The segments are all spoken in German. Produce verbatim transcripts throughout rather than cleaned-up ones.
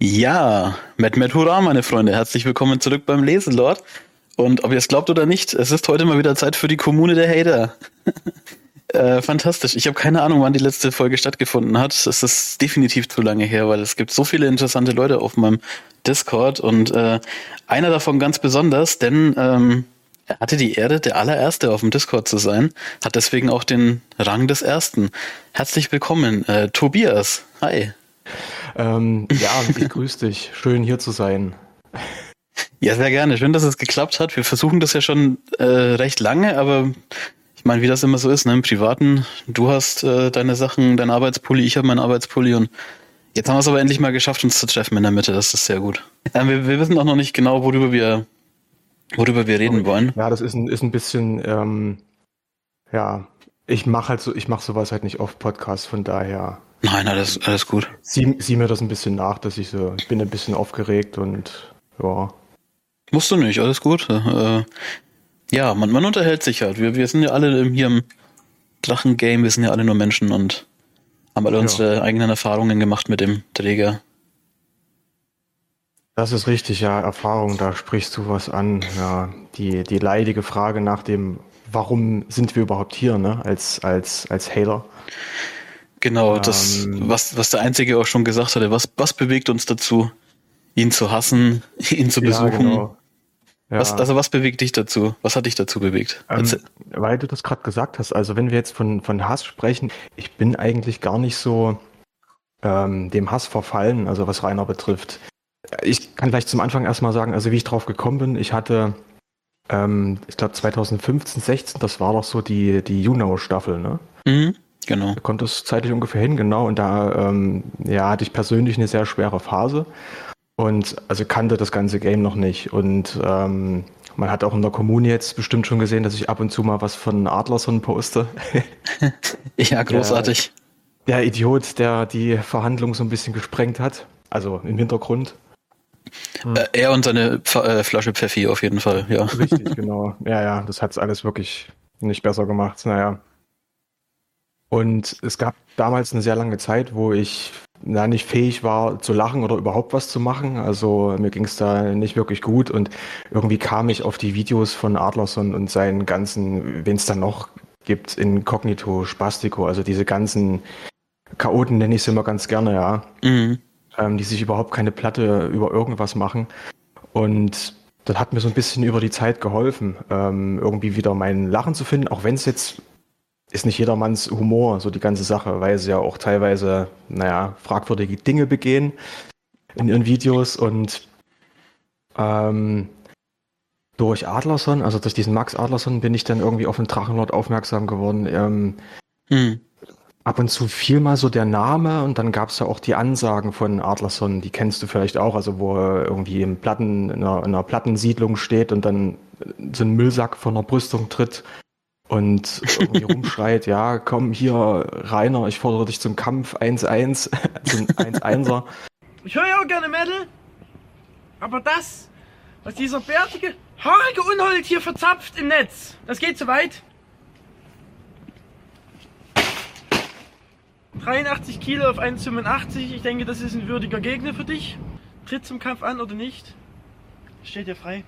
Ja, Met Met Hurra, meine Freunde. Herzlich willkommen zurück beim Leselord. Und ob ihr es glaubt oder nicht, es ist heute mal wieder Zeit für die Kommune der Hater. äh, fantastisch. Ich habe keine Ahnung, wann die letzte Folge stattgefunden hat. Es ist definitiv zu lange her, weil es gibt so viele interessante Leute auf meinem Discord. Und äh, einer davon ganz besonders, denn ähm, er hatte die Ehre, der allererste auf dem Discord zu sein, hat deswegen auch den Rang des Ersten. Herzlich willkommen, äh, Tobias. Hi. Ähm, ja, ich grüße dich. Schön hier zu sein. Ja, sehr gerne. Schön, dass es geklappt hat. Wir versuchen das ja schon äh, recht lange, aber ich meine, wie das immer so ist, ne? Im Privaten, du hast äh, deine Sachen, dein Arbeitspulli, ich habe meinen Arbeitspulli und jetzt haben wir es aber endlich mal geschafft, uns zu treffen in der Mitte. Das ist sehr gut. Ähm, wir, wir wissen auch noch nicht genau, worüber wir worüber wir reden wollen. Ja, das ist ein, ist ein bisschen, ähm, ja, ich mache halt so, ich mache sowas halt nicht oft Podcast, von daher. Nein, alles, alles gut. Sieh, sieh mir das ein bisschen nach, dass ich so, ich bin ein bisschen aufgeregt und ja. Musst du nicht, alles gut. Äh, ja, man, man unterhält sich halt. Wir, wir sind ja alle hier im Drachen-Game, wir sind ja alle nur Menschen und haben alle Ja. unsere eigenen Erfahrungen gemacht mit dem Träger. Das ist richtig, ja, Erfahrung, da sprichst du was an. Ja, die, die leidige Frage nach dem, warum sind wir überhaupt hier, ne, als, als, als Hater. Genau, das, Ähm. was, was der Einzige auch schon gesagt hatte, was, was bewegt uns dazu, ihn zu hassen, ihn zu besuchen? Ja, genau. Ja. Was, also was bewegt dich dazu? Was hat dich dazu bewegt? Ähm, Erzähl. weil du das gerade gesagt hast, also wenn wir jetzt von, von Hass sprechen, ich bin eigentlich gar nicht so ähm, dem Hass verfallen, also was Rainer betrifft. Ich kann vielleicht zum Anfang erstmal sagen, also wie ich drauf gekommen bin, ich hatte, ähm, ich glaube zwanzig fünfzehn, sechzehn, das war doch so die, die Juno-Staffel, ne? Mhm, genau. Da kommt das zeitlich ungefähr hin, genau, und da ähm, ja, hatte ich persönlich eine sehr schwere Phase und also kannte das ganze Game noch nicht und ähm, man hat auch in der Kommune jetzt bestimmt schon gesehen, dass ich ab und zu mal was von Adlerson poste. Ja, großartig. Der, der Idiot, der die Verhandlung so ein bisschen gesprengt hat, also im Hintergrund. Hm. Äh, er und seine Pf- äh, Flasche Pfeffi auf jeden Fall, ja. Richtig, genau. Ja, ja, das hat's alles wirklich nicht besser gemacht, naja. Und es gab damals eine sehr lange Zeit, wo ich na, nicht fähig war zu lachen oder überhaupt was zu machen. Also mir ging es da nicht wirklich gut und irgendwie kam ich auf die Videos von Adlerson und seinen ganzen, wen es dann noch gibt, Inkognito, Spastico, also diese ganzen Chaoten nenne ich sie immer ganz gerne, ja, Mhm. ähm, die sich überhaupt keine Platte über irgendwas machen. Und das hat mir so ein bisschen über die Zeit geholfen, ähm, irgendwie wieder mein Lachen zu finden, auch wenn es jetzt ist nicht jedermanns Humor, so die ganze Sache, weil sie ja auch teilweise, naja, fragwürdige Dinge begehen in ihren Videos und ähm, durch Adlerson, also durch diesen Max Adlerson bin ich dann irgendwie auf den Drachenlord aufmerksam geworden. Ähm, Mhm. ab und zu fiel mal so der Name und dann gab es ja auch die Ansagen von Adlerson, die kennst du vielleicht auch, also wo er irgendwie im Platten, in einer, in einer Plattensiedlung steht und dann so einen Müllsack von der Brüstung tritt und irgendwie rumschreit, ja, komm hier, Rainer, ich fordere dich zum Kampf eins eins, zum eins einser. Ich höre ja auch gerne Metal, aber das, was dieser bärtige, haarige Unhold hier verzapft im Netz, das geht zu weit. dreiundachtzig Kilo auf eins Komma fünfundachtzig, ich denke, das ist ein würdiger Gegner für dich. Tritt zum Kampf an oder nicht, steht dir frei.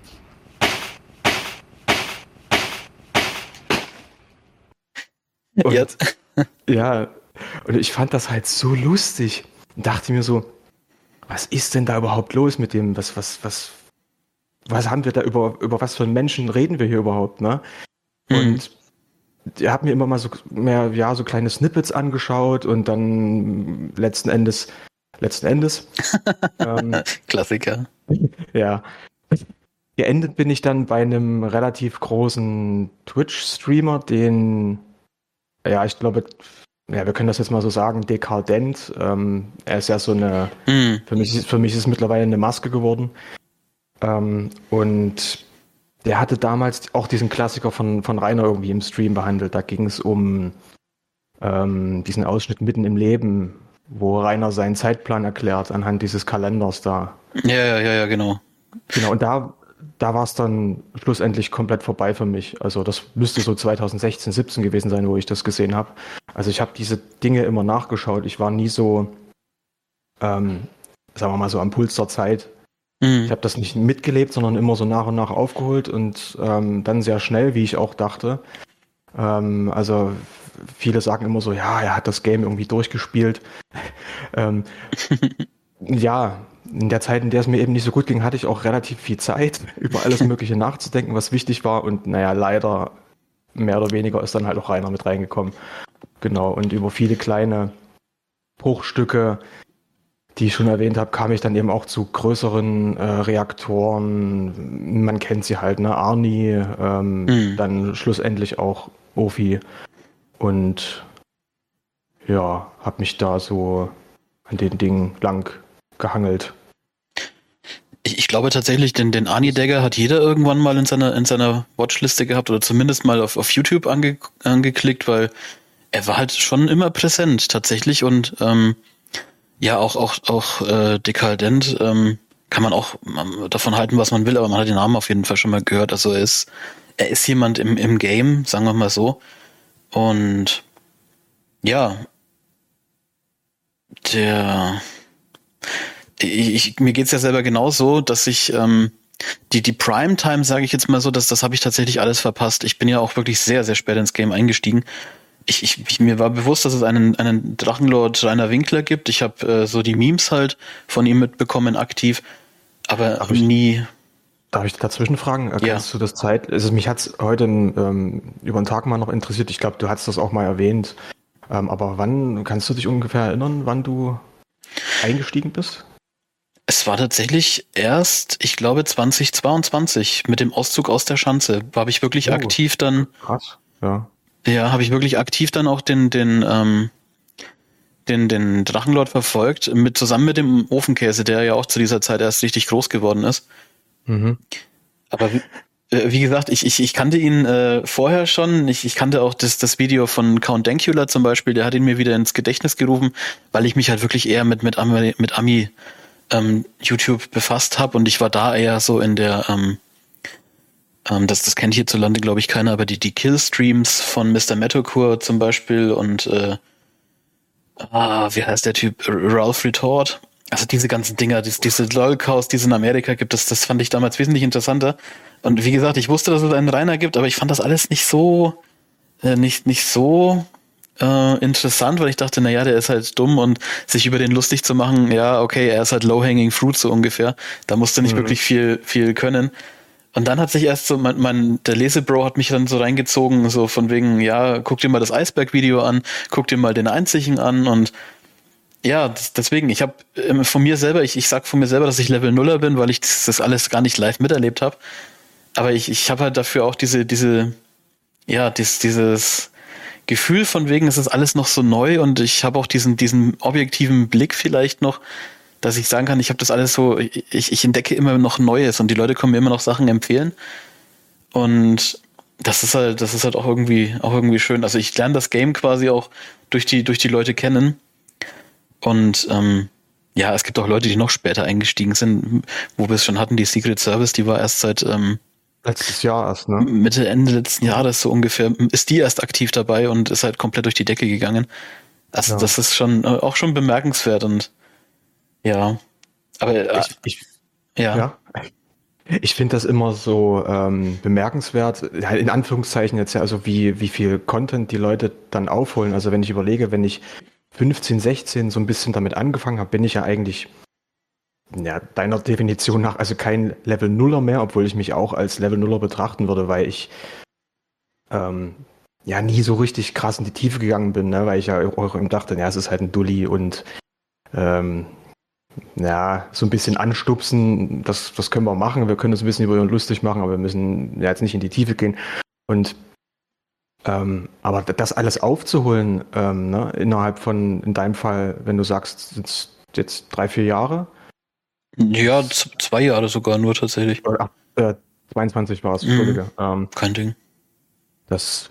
Und, Jetzt. ja, und ich fand das halt so lustig und dachte mir so, was ist denn da überhaupt los mit dem, was, was, was, was haben wir da über, über was für einen Menschen reden wir hier überhaupt, ne? Mhm. Und er hat mir immer mal so mehr, ja, so kleine Snippets angeschaut und dann letzten Endes, letzten Endes, ähm, Klassiker. ja, geendet bin ich dann bei einem relativ großen Twitch-Streamer, den, ja, ich glaube, ja, wir können das jetzt mal so sagen, Dekadent. Ähm, er ist ja so eine, Mhm. für mich, ist- für mich ist es mittlerweile eine Maske geworden. Ähm, und der hatte damals auch diesen Klassiker von, von Rainer irgendwie im Stream behandelt. Da ging es um ähm, diesen Ausschnitt mitten im Leben, wo Rainer seinen Zeitplan erklärt anhand dieses Kalenders da. Ja, ja, ja, ja, genau. Genau, und da, da war es dann schlussendlich komplett vorbei für mich. Also das müsste so zwanzig sechzehn, siebzehn gewesen sein, wo ich das gesehen habe. Also ich habe diese Dinge immer nachgeschaut. Ich war nie so ähm, sagen wir mal so am Puls der Zeit. Mhm. Ich habe das nicht mitgelebt, sondern immer so nach und nach aufgeholt und ähm, dann sehr schnell, wie ich auch dachte. Ähm, also viele sagen immer so, ja, er hat das Game irgendwie durchgespielt. ähm, ja, in der Zeit, in der es mir eben nicht so gut ging, hatte ich auch relativ viel Zeit, über alles Mögliche nachzudenken, was wichtig war. Und naja, leider mehr oder weniger ist dann halt auch Rainer mit reingekommen. Genau, und über viele kleine Bruchstücke, die ich schon erwähnt habe, kam ich dann eben auch zu größeren äh, Reaktoren. Man kennt sie halt, ne? Arni, ähm, Mhm. dann schlussendlich auch Ofi. Und ja, habe mich da so an den Dingen lang gehangelt. Ich, ich glaube tatsächlich, den, den Arni-Dagger hat jeder irgendwann mal in seiner, in seiner Watchliste gehabt oder zumindest mal auf, auf YouTube ange, angeklickt, weil er war halt schon immer präsent tatsächlich und ähm, ja, auch, auch, auch äh, dekadent ähm, kann man auch ähm, davon halten, was man will, aber man hat den Namen auf jeden Fall schon mal gehört. Also er ist, er ist jemand im, im Game, sagen wir mal so. Und ja, der ich, ich, mir geht's ja selber genauso, dass ich ähm, die, die Primetime, sage ich jetzt mal so, dass das habe ich tatsächlich alles verpasst. Ich bin ja auch wirklich sehr, sehr spät ins Game eingestiegen. Ich, ich, ich mir war bewusst, dass es einen, einen Drachenlord Rainer Winkler gibt. Ich habe äh, so die Memes halt von ihm mitbekommen aktiv, aber Darf ich- nie. Darf ich dazwischen fragen? Äh, Ja. Kannst du das Zeit? Also mich hat's heute ähm, über den Tag mal noch interessiert. Ich glaube, du hast das auch mal erwähnt. Ähm, aber wann kannst du dich ungefähr erinnern, wann du eingestiegen bist? Es war tatsächlich erst, ich glaube, zwanzig zweiundzwanzig mit dem Auszug aus der Schanze. Habe ich wirklich Oh. aktiv dann, Krass. Ja. ja, habe ich wirklich aktiv dann auch den, den, ähm, den, den Drachenlord verfolgt, mit, zusammen mit dem Ofenkäse, der ja auch zu dieser Zeit erst richtig groß geworden ist. Mhm. Aber wie, äh, wie gesagt, ich, ich, ich kannte ihn äh, vorher schon. Ich, ich kannte auch das, das Video von Count Dankula zum Beispiel, der hat ihn mir wieder ins Gedächtnis gerufen, weil ich mich halt wirklich eher mit, mit Ami, mit Ami ähm, YouTube befasst habe und ich war da eher so in der, ähm, ähm, das, das kennt hierzulande glaube ich keiner, aber die, die Killstreams von Mister Metalcore zum Beispiel und äh, ah, wie heißt der Typ? Ralph Retort. Also diese ganzen Dinger, diese, diese LOL-Chaos, die es in Amerika gibt, das, das fand ich damals wesentlich interessanter. Und wie gesagt, ich wusste, dass es einen Rainer gibt, aber ich fand das alles nicht so, äh, nicht, nicht so äh, interessant, weil ich dachte, naja, der ist halt dumm und sich über den lustig zu machen, ja, okay, er ist halt low-hanging fruit so ungefähr. Da musste nicht Mhm. wirklich viel, viel können. Und dann hat sich erst so, mein, mein, der Lesebro hat mich dann so reingezogen, so von wegen, ja, guck dir mal das Eisberg-Video an, guck dir mal den Einzigen an und ja, das, deswegen, ich habe ähm, von mir selber, ich, ich sag von mir selber, dass ich Level Nuller bin, weil ich das, das alles gar nicht live miterlebt habe. Aber ich, ich habe halt dafür auch diese, diese, ja, dies, dieses Gefühl von wegen, es ist alles noch so neu und ich habe auch diesen, diesen objektiven Blick vielleicht noch, dass ich sagen kann, ich habe das alles so, ich, ich entdecke immer noch Neues und die Leute kommen mir immer noch Sachen empfehlen. Und das ist halt, das ist halt auch irgendwie, auch irgendwie schön. Also ich lerne das Game quasi auch durch die, durch die Leute kennen. Und ähm, ja, es gibt auch Leute, die noch später eingestiegen sind, wo wir es schon hatten, die Secret Service, die war erst seit ähm, Letztes Jahr erst, ne? Mitte, Ende letzten Jahres so ungefähr, ist die erst aktiv dabei und ist halt komplett durch die Decke gegangen. Also Ja. das ist schon äh, auch schon bemerkenswert und ja. Aber äh, Ich, ich, ja. ja. Ich finde das immer so ähm, bemerkenswert, halt in Anführungszeichen jetzt ja, also wie, wie viel Content die Leute dann aufholen. Also wenn ich überlege, wenn ich fünfzehn, sechzehn so ein bisschen damit angefangen habe, bin ich ja eigentlich ja, deiner Definition nach also kein Level Nuller mehr, obwohl ich mich auch als Level Nuller betrachten würde, weil ich ähm, ja nie so richtig krass in die Tiefe gegangen bin, ne? Weil ich ja auch eben dachte, ja, es ist halt ein Dulli und ähm, ja, so ein bisschen anstupsen, das, das können wir machen, wir können uns ein bisschen über ihn lustig machen, aber wir müssen ja jetzt nicht in die Tiefe gehen. Und ähm, aber das alles aufzuholen, ähm, ne, innerhalb von, in deinem Fall, wenn du sagst, jetzt, jetzt drei, vier Jahre, Ja, z- zwei Jahre sogar nur tatsächlich. oder ach, äh, zweiundzwanzig war es, Mhm. Entschuldige, ähm, Kein Ding. das,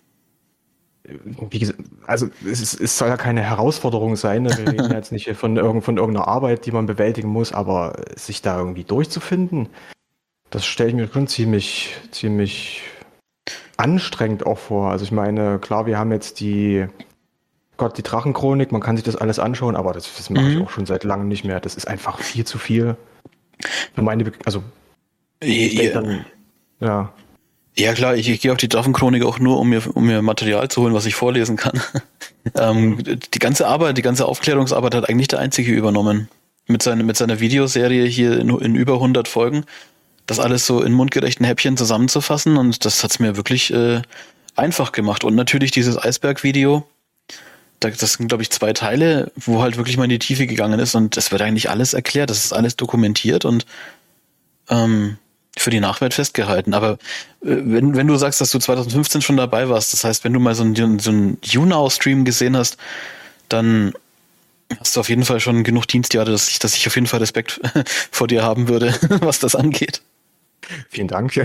wie gesagt, also es, ist, es soll ja keine Herausforderung sein, ne? Wir reden ja jetzt nicht hier von, irgend, von irgendeiner Arbeit, die man bewältigen muss, aber sich da irgendwie durchzufinden, das stelle ich mir schon ziemlich, ziemlich anstrengend auch vor. Also ich meine, klar, wir haben jetzt die, Gott, die Drachenchronik, man kann sich das alles anschauen, aber das, das mache Mhm. ich auch schon seit langem nicht mehr. Das ist einfach viel zu viel. Für meine, Be- also ich denke Ja, dann, ja, ja klar, ich, ich gehe auf die Drachenchronik auch nur, um mir, um mir Material zu holen, was ich vorlesen kann. ähm, die ganze Arbeit, die ganze Aufklärungsarbeit hat eigentlich der Einzige übernommen. Mit, seine, mit seiner Videoserie hier in, in über hundert Folgen, das alles so in mundgerechten Häppchen zusammenzufassen, und das hat's mir wirklich äh, einfach gemacht. Und natürlich dieses Eisberg-Video, da, das sind, glaube ich, zwei Teile, wo halt wirklich mal in die Tiefe gegangen ist, und es wird eigentlich alles erklärt, das ist alles dokumentiert und ähm, für die Nachwelt festgehalten. Aber äh, wenn, wenn du sagst, dass du zwanzig fünfzehn schon dabei warst, das heißt, wenn du mal so einen, so einen YouNow-Stream gesehen hast, dann hast du auf jeden Fall schon genug Dienstjahre, dass ich, dass ich auf jeden Fall Respekt vor dir haben würde, was das angeht. vielen Dank.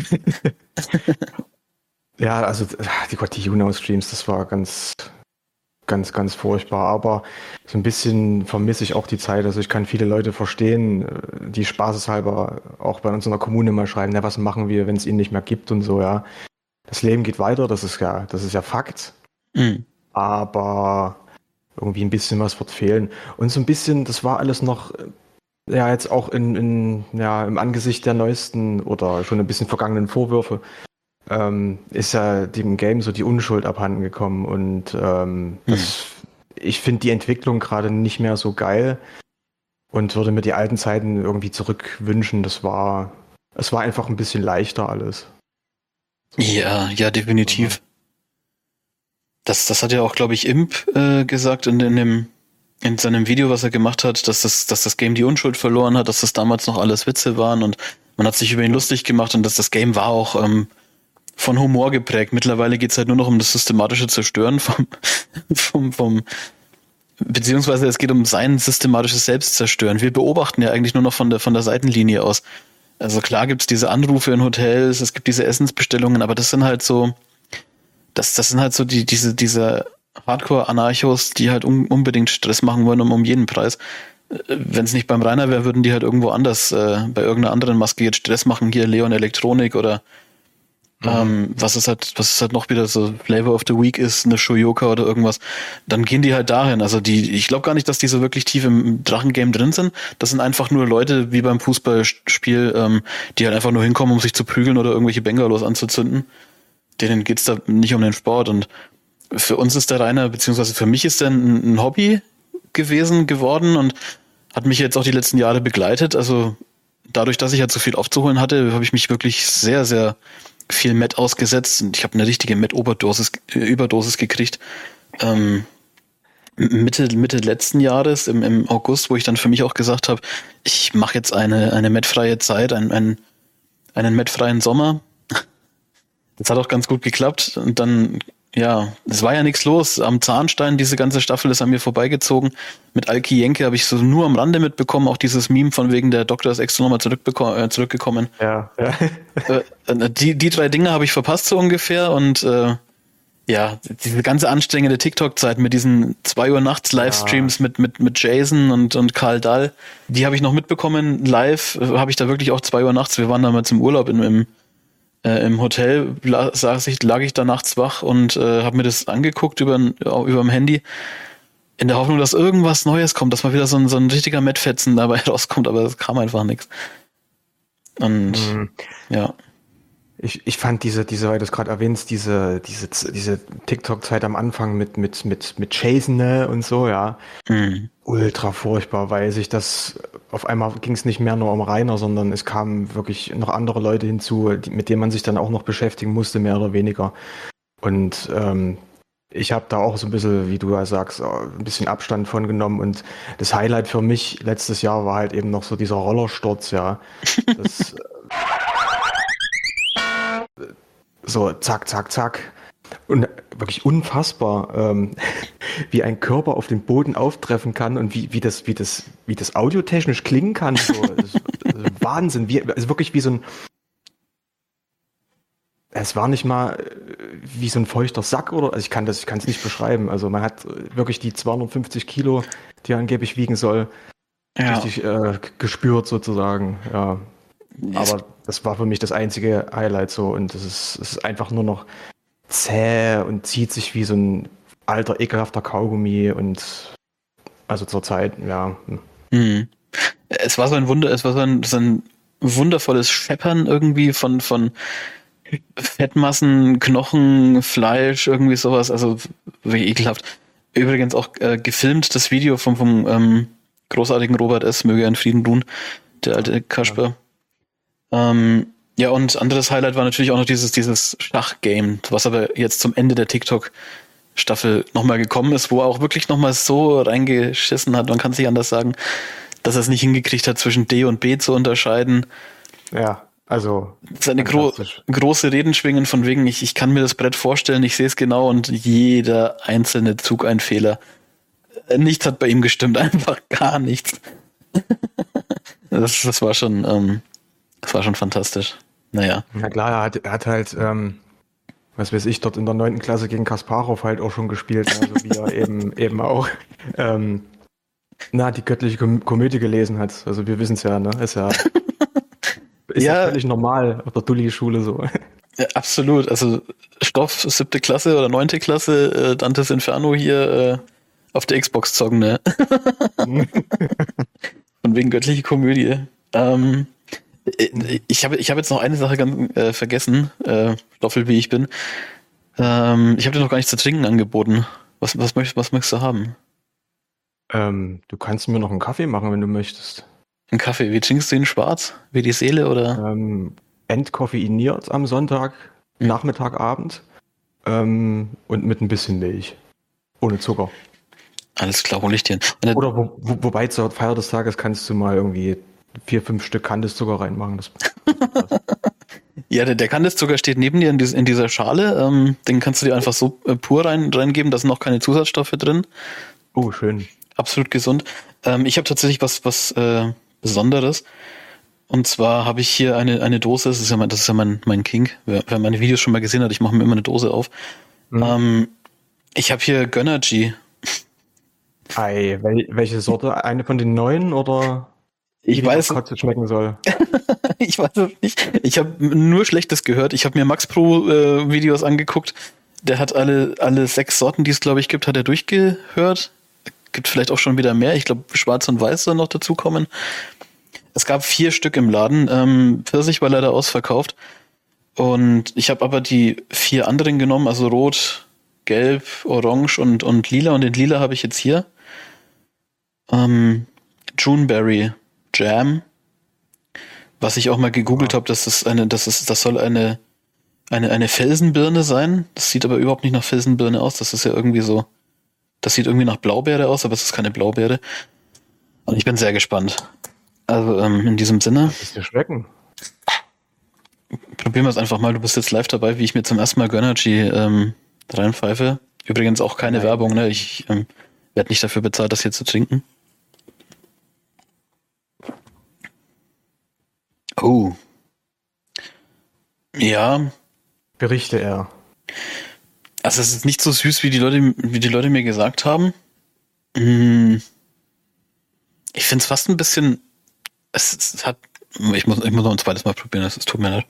Ja, also die Gott, die YouNow-Streams, das war ganz, ganz, ganz furchtbar. Aber so ein bisschen vermisse ich auch die Zeit. Also ich kann viele Leute verstehen, die spaßeshalber auch bei uns in der Kommune mal schreiben, na, was machen wir, wenn es ihn nicht mehr gibt und so, ja. Das Leben geht weiter, das ist ja, das ist ja Fakt. Mhm. Aber irgendwie ein bisschen was wird fehlen. Und so ein bisschen, das war alles noch, ja, jetzt auch in, in ja, im Angesicht der neuesten oder schon ein bisschen vergangenen Vorwürfe, ähm, ist ja dem Game so die Unschuld abhanden gekommen. Und ähm, das, ich finde die Entwicklung gerade nicht mehr so geil und würde mir die alten Zeiten irgendwie zurückwünschen. Das war, es war einfach ein bisschen leichter alles. Ja, ja, definitiv. Das, das hat ja auch, glaube ich, Imp äh, gesagt in, in dem in seinem Video, was er gemacht hat, dass das, dass das Game die Unschuld verloren hat, dass das damals noch alles Witze waren und man hat sich über ihn lustig gemacht, und dass das Game war auch ähm, von Humor geprägt. Mittlerweile geht's halt nur noch um das systematische Zerstören vom, vom, vom beziehungsweise es geht um sein systematisches Selbstzerstören. Wir beobachten ja eigentlich nur noch von der von der Seitenlinie aus. Also klar gibt's diese Anrufe in Hotels, es gibt diese Essensbestellungen, aber das sind halt so Das, das sind halt so die, diese, diese Hardcore-Anarchos, die halt un, unbedingt Stress machen wollen um, um jeden Preis. Wenn es nicht beim Rainer wäre, würden die halt irgendwo anders, äh, bei irgendeiner anderen Maske jetzt Stress machen, hier Leon Elektronik oder mhm. ähm, was ist halt, was ist halt noch wieder so Flavor of the Week ist, eine Shoyoka oder irgendwas, dann gehen die halt dahin. Also die, ich glaube gar nicht, dass die so wirklich tief im Drachengame drin sind. Das sind einfach nur Leute wie beim Fußballspiel, ähm, die halt einfach nur hinkommen, um sich zu prügeln oder irgendwelche Bengalos anzuzünden. Denen geht's da nicht um den Sport, und für uns ist der Rainer, beziehungsweise für mich ist der ein, ein Hobby gewesen, geworden und hat mich jetzt auch die letzten Jahre begleitet. Also dadurch, dass ich halt so viel aufzuholen hatte, habe ich mich wirklich sehr, sehr viel Met ausgesetzt, und ich habe eine richtige Met-Überdosis Überdosis gekriegt. Ähm, Mitte, Mitte letzten Jahres, im, im August, wo ich dann für mich auch gesagt habe, ich mache jetzt eine, eine Met-freie Zeit, ein, ein, einen Met-freien Sommer. Das hat auch ganz gut geklappt, und dann, ja, es war ja nichts los. Am Zahnstein, diese ganze Staffel ist an mir vorbeigezogen. Mit Alki Jenke habe ich so nur am Rande mitbekommen, auch dieses Meme von wegen der Doktor ist extra nochmal äh, zurückgekommen. Ja, ja. Äh, die, die drei Dinge habe ich verpasst so ungefähr, und äh, ja, diese ganze anstrengende TikTok-Zeit mit diesen zwei Uhr nachts Livestreams ja. mit, mit, mit Jason und, und Karl Dahl, die habe ich noch mitbekommen. Live äh, habe ich da wirklich auch zwei Uhr nachts, wir waren damals im Urlaub in, im Äh, im Hotel la- saß ich, lag ich da nachts wach und äh, habe mir das angeguckt über überm Handy, in der Hoffnung, dass irgendwas Neues kommt, dass mal wieder so ein, so ein richtiger Mettfetzen dabei rauskommt, aber es kam einfach nichts. Und mhm. ja. Ich, ich fand diese, diese, weil du es gerade erwähnst, diese, diese, diese TikTok-Zeit am Anfang mit, mit, mit, mit Jason, ne, und so, ja. Mhm. Ultra furchtbar, weil sich das, auf einmal ging es nicht mehr nur um Rainer, sondern es kamen wirklich noch andere Leute hinzu, die, mit denen man sich dann auch noch beschäftigen musste, mehr oder weniger. Und ähm, ich habe da auch so ein bisschen, wie du ja sagst, ein bisschen Abstand von genommen, und das Highlight für mich letztes Jahr war halt eben noch so dieser Rollersturz, ja. Das, so zack, zack, zack. Und wirklich unfassbar, ähm, wie ein Körper auf dem Boden auftreffen kann und wie, wie das, wie das, wie das audiotechnisch klingen kann. So, das, das Wahnsinn, wie, also wirklich wie so ein, es war nicht mal wie so ein feuchter Sack oder, also ich kann das, ich kann es nicht beschreiben. Also man hat wirklich die zweihundertfünfzig Kilo, die er angeblich wiegen soll, ja. richtig äh, gespürt sozusagen, ja. Aber das war für mich das einzige Highlight so, und es ist, es ist einfach nur noch zäh und zieht sich wie so ein alter, ekelhafter Kaugummi und also zur Zeit, ja. Mhm. Es war so ein Wunder, es war so ein, so ein wundervolles Scheppern irgendwie von, von Fettmassen, Knochen, Fleisch, irgendwie sowas, also wie ekelhaft. Übrigens auch äh, gefilmt, das Video vom, vom ähm, großartigen Robert S., möge er in Frieden ruhen, der alte Kasper. Ja. Ähm, ja, und anderes Highlight war natürlich auch noch dieses, dieses Schachgame, was aber jetzt zum Ende der TikTok-Staffel nochmal gekommen ist, wo er auch wirklich nochmal so reingeschissen hat, man kann es nicht anders sagen, dass er es nicht hingekriegt hat, zwischen D und B zu unterscheiden. Ja, also seine gro- große Reden schwingen von wegen, ich, ich kann mir das Brett vorstellen, ich sehe es genau und jeder einzelne Zug ein Fehler. Nichts hat bei ihm gestimmt, einfach gar nichts. das, das war schon, ähm, das war schon fantastisch. Naja. Na klar, er hat, er hat halt, ähm, was weiß ich, dort in der neunten Klasse gegen Kasparov halt auch schon gespielt, also wie er eben, eben auch, ähm, na, die göttliche Kom- Komödie gelesen hat. Also wir wissen es ja, ne? Ist ja, ist ja, ja völlig normal auf der Dulli-Schule so. Ja, absolut. Also Stoff, siebte Klasse oder neunte Klasse, äh, Dantes Inferno hier äh, auf der Xbox zocken, ne? Von wegen göttliche Komödie. Ähm, ich habe ich hab jetzt noch eine Sache ganz äh, vergessen, äh, Stoffel wie ich bin. Ähm, ich habe dir noch gar nichts zu trinken angeboten. Was, was, möchtest, was möchtest du haben? Ähm, du kannst mir noch einen Kaffee machen, wenn du möchtest. Einen Kaffee? Wie trinkst du ihn? Schwarz? Wie die Seele, oder? Ähm, entkoffeiniert am Sonntag, mhm. Nachmittag, Abend. Ähm, und mit ein bisschen Milch. Ohne Zucker. Alles klar, hol ich dir. Oder wo, wo, wobei zur Feier des Tages kannst du mal irgendwie vier, fünf Stück Kandiszucker reinmachen. Das ja, der, der Kandiszucker steht neben dir in, dies, in dieser Schale. Ähm, den kannst du dir einfach so äh, pur rein, reingeben. Da sind noch keine Zusatzstoffe drin. Oh, schön. Absolut gesund. Ähm, ich habe tatsächlich was was äh, Besonderes. Und zwar habe ich hier eine eine Dose. Das ist ja mein, das ist ja mein mein King. Wer, wer meine Videos schon mal gesehen hat, ich mache mir immer eine Dose auf. Mhm. Ähm, ich habe hier Gönnergy. Ei, wel, welche Sorte? Eine von den neuen oder? Ich weiß, wie schmecken soll. Ich weiß es nicht. Ich habe nur Schlechtes gehört. Ich habe mir Max Pro äh, Videos angeguckt. Der hat alle alle sechs Sorten, die es glaube ich gibt, hat er durchgehört. Gibt vielleicht auch schon wieder mehr. Ich glaube, Schwarz und Weiß soll noch dazukommen. Es gab vier Stück im Laden. Ähm, Pfirsich war leider ausverkauft. Und ich habe aber die vier anderen genommen, also Rot, Gelb, Orange und, und Lila. Und den Lila habe ich jetzt hier. Ähm, Juneberry Jam. Was ich auch mal gegoogelt habe, das ist eine, das ist, das soll eine, eine, eine Felsenbirne sein. Das sieht aber überhaupt nicht nach Felsenbirne aus. Das ist ja irgendwie so. Das sieht irgendwie nach Blaubeere aus, aber es ist keine Blaubeere. Und ich bin sehr gespannt. Also ähm, in diesem Sinne. Das ist dir schmecken. Probieren wir es einfach mal. Du bist jetzt live dabei, wie ich mir zum ersten Mal Gönnergy ähm, reinpfeife. Übrigens auch keine Nein. Werbung, ne? Ich ähm, werde nicht dafür bezahlt, das hier zu trinken. Oh. Ja. Berichte er. Also es ist nicht so süß, wie die Leute, wie die Leute mir gesagt haben. Ich finde es fast ein bisschen. Es, es hat. Ich muss, ich muss noch ein zweites Mal probieren, es tut mir leid.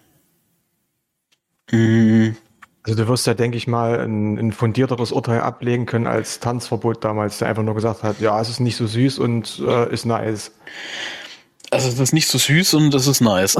Also du wirst ja, denke ich mal, ein, ein fundierteres Urteil ablegen können als Tanzverbot damals, der einfach nur gesagt hat, ja, es ist nicht so süß und äh, ist nice. Also es ist nicht so süß und es ist nice.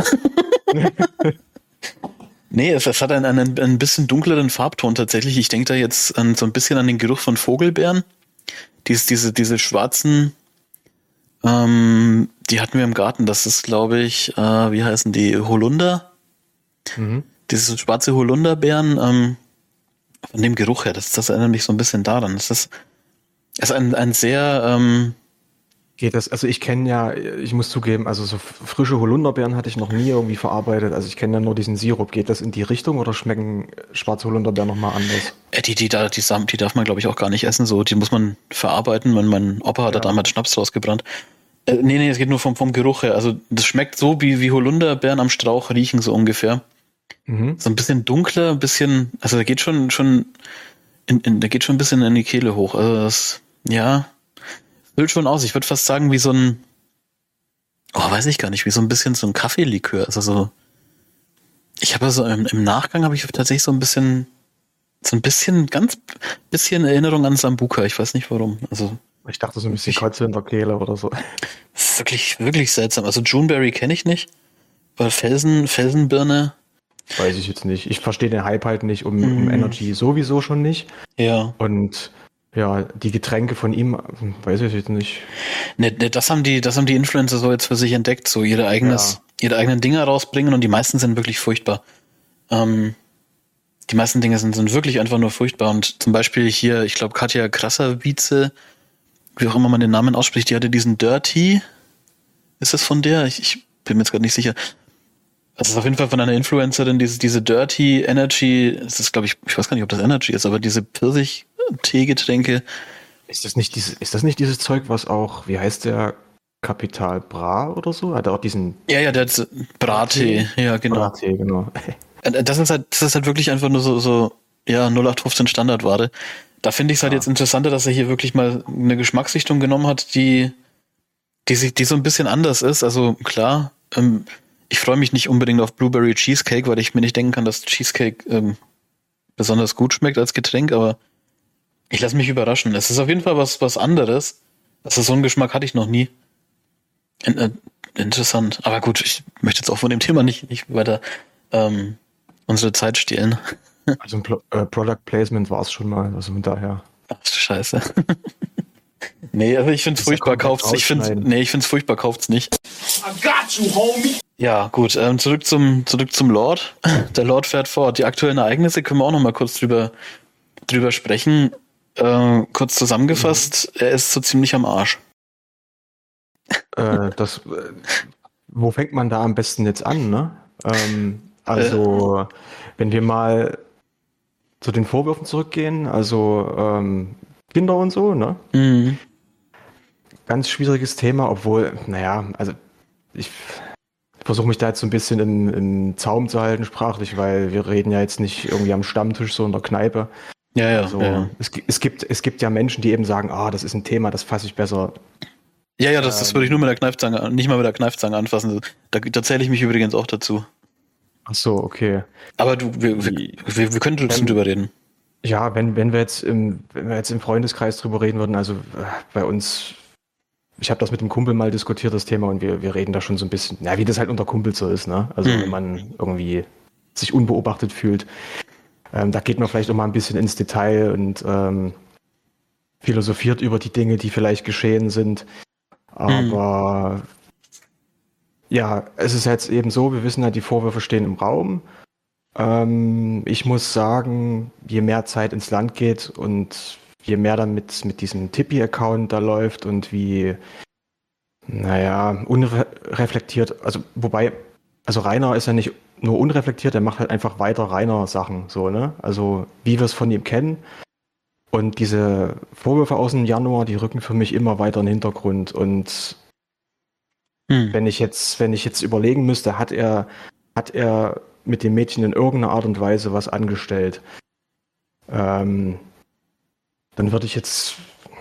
Nee, es, es hat einen, einen, ein bisschen dunkleren Farbton tatsächlich. Ich denke da jetzt an, so ein bisschen an den Geruch von Vogelbeeren. Dies, diese, diese schwarzen, ähm, die hatten wir im Garten. Das ist, glaube ich, äh, wie heißen die? Holunder? Mhm. Diese schwarze Holunderbeeren, ähm, von dem Geruch her, das, das erinnert mich so ein bisschen daran. Das ist, das ist ein, ein sehr, ähm, Geht das, also ich kenne ja, ich muss zugeben, also so frische Holunderbeeren hatte ich noch nie irgendwie verarbeitet. Also ich kenne ja nur diesen Sirup. Geht das in die Richtung oder schmecken schwarze Holunderbeeren nochmal anders? Die, die, die, die, die darf man, glaube ich, auch gar nicht essen. So, die muss man verarbeiten. Mein, mein Opa hat ja. da damals Schnaps rausgebrannt. Äh, nee, nee, es geht nur vom, vom Geruch her. Also das schmeckt so, wie, wie Holunderbeeren am Strauch riechen, so ungefähr. Mhm. So ein bisschen dunkler, ein bisschen, also da geht schon, schon, in, in, da geht schon ein bisschen in die Kehle hoch. Also das, ja... Füllt schon aus. Ich würde fast sagen, wie so ein, oh, weiß ich gar nicht, wie so ein bisschen so ein Kaffeelikör. Also so, ich habe so im, im Nachgang habe ich tatsächlich so ein bisschen, so ein bisschen, ganz bisschen Erinnerung an Sambuca. Ich weiß nicht warum. Also Ich dachte so ein bisschen Ich- Kotze in der Kehle oder so. das ist wirklich, wirklich seltsam. Also Juneberry kenne ich nicht. Aber Felsen, Felsenbirne, Weiß ich jetzt nicht. Ich verstehe den Hype halt nicht, um, um Mm. Energy sowieso schon nicht. ja. Und ja, die Getränke von ihm, hm, weiß ich jetzt nicht. Ne, ne, das haben die, das haben die Influencer so jetzt für sich entdeckt, so ihre eigenes, ihre eigenen Dinger rausbringen und die meisten sind wirklich furchtbar. Ähm, die meisten Dinge sind, sind wirklich einfach nur furchtbar und zum Beispiel hier, ich glaube Katja Krasavice, wie auch immer man den Namen ausspricht, die hatte diesen Dirty. Ist das von der? Ich, ich bin mir jetzt gerade nicht sicher. Das ist auf jeden Fall von einer Influencerin, diese, diese Dirty Energy, das ist glaube ich, ich weiß gar nicht, ob das Energy ist, aber diese Pfirsich-Teegetränke. Ist das nicht dieses, ist das nicht dieses Zeug, was auch, wie heißt der, Kapital Bra oder so? Hat er auch diesen Ja, ja, der hat Brattee, ja, genau. Brattee, genau. Äh, Das ist halt, das ist halt wirklich einfach nur so, so, ja, null acht fünfzehn Standardware. Da finde ich es halt Ja. jetzt interessanter, dass er hier wirklich mal eine Geschmacksrichtung genommen hat, die, die sich, die so ein bisschen anders ist. Also klar, ähm, ich freue mich nicht unbedingt auf Blueberry Cheesecake, weil ich mir nicht denken kann, dass Cheesecake ähm, besonders gut schmeckt als Getränk, aber ich lasse mich überraschen. Es ist auf jeden Fall was, was anderes. Also so einen Geschmack hatte ich noch nie. In, äh, interessant. Aber gut, ich möchte jetzt auch von dem Thema nicht, nicht weiter ähm, unsere Zeit stehlen. Also ein Pl äh, Product Placement war es schon mal, also von daher. Ach, scheiße. nee, also ich find's Das ist ja furchtbar, komplett kauft's. Ich find's, rausschneiden. nee, ich find's furchtbar, kauft's nicht. I got you, homie. Ja, gut, ähm, zurück zum, zurück zum Lord. Der Lord fährt fort. Die aktuellen Ereignisse können wir auch noch mal kurz drüber, drüber sprechen. Äh, kurz zusammengefasst, er ist so ziemlich am Arsch. Äh, das, äh, wo fängt man da am besten jetzt an, ne? Ähm, also, wenn wir mal zu den Vorwürfen zurückgehen, also ähm, Kinder und so, ne? Mhm. Ganz schwieriges Thema, obwohl, naja, also ich versuche mich da jetzt so ein bisschen im, im Zaum zu halten sprachlich, weil wir reden ja jetzt nicht irgendwie am Stammtisch, so in der Kneipe. Ja, ja, Also, ja, ja. Es, gi- es, gibt, es gibt ja Menschen, die eben sagen, ah, das ist ein Thema, das fasse ich besser. Ja, ja, das, das Ähm. würde ich nur mit der Kneifzange, nicht mal mit der Kneifzange anfassen. Da, da zähle ich mich übrigens auch dazu. Ach so, okay. Aber du, wir, wir, wir, wir können trotzdem Ähm, drüber reden. Ja, wenn, wenn wir jetzt im, wenn wir jetzt im Freundeskreis drüber reden würden, also äh, bei uns, ich habe das mit dem Kumpel mal diskutiert, das Thema, und wir, wir reden da schon so ein bisschen, ja, wie das halt unter Kumpels so ist, ne? Also Mhm. wenn man irgendwie sich unbeobachtet fühlt. Ähm, da geht man vielleicht auch mal ein bisschen ins Detail und ähm, philosophiert über die Dinge, die vielleicht geschehen sind. Aber ja, es ist jetzt eben so, wir wissen ja, die Vorwürfe stehen im Raum. Ähm, ich muss sagen, je mehr Zeit ins Land geht und je mehr dann mit, mit diesem Tippi-Account da läuft und wie, naja, unreflektiert, also wobei, also Rainer ist ja nicht nur unreflektiert, er macht halt einfach weiter Rainer-Sachen, so, ne? Also wie wir es von ihm kennen. Und diese Vorwürfe aus dem Januar, die rücken für mich immer weiter in den Hintergrund. Und Hm. wenn ich jetzt, wenn ich jetzt überlegen müsste, hat er, hat er mit dem Mädchen in irgendeiner Art und Weise was angestellt, ähm, dann würde ich jetzt,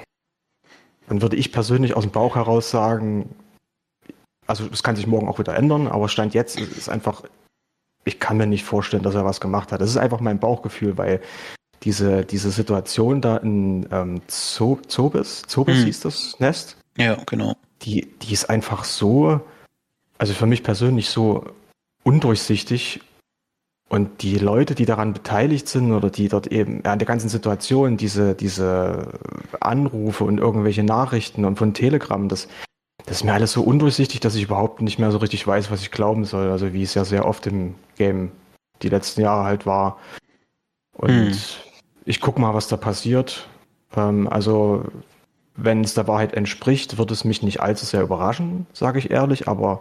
dann würde ich persönlich aus dem Bauch heraus sagen, also das kann sich morgen auch wieder ändern, aber Stand jetzt ist, ist einfach, ich kann mir nicht vorstellen, dass er was gemacht hat. Das ist einfach mein Bauchgefühl, weil diese, diese Situation da in ähm, Zo- Zobis, Zobis Hm. hieß das Nest, Ja, genau. die, die ist einfach so, also für mich persönlich so undurchsichtig, und die Leute, die daran beteiligt sind oder die dort eben ja, an der ganzen Situation, diese, diese Anrufe und irgendwelche Nachrichten und von Telegram, das, das ist mir alles so undurchsichtig, dass ich überhaupt nicht mehr so richtig weiß, was ich glauben soll. Also wie es ja sehr oft im Game die letzten Jahre halt war. Und Hm. ich gucke mal, was da passiert. Ähm, also wenn es der Wahrheit entspricht, wird es mich nicht allzu sehr überraschen, sage ich ehrlich, aber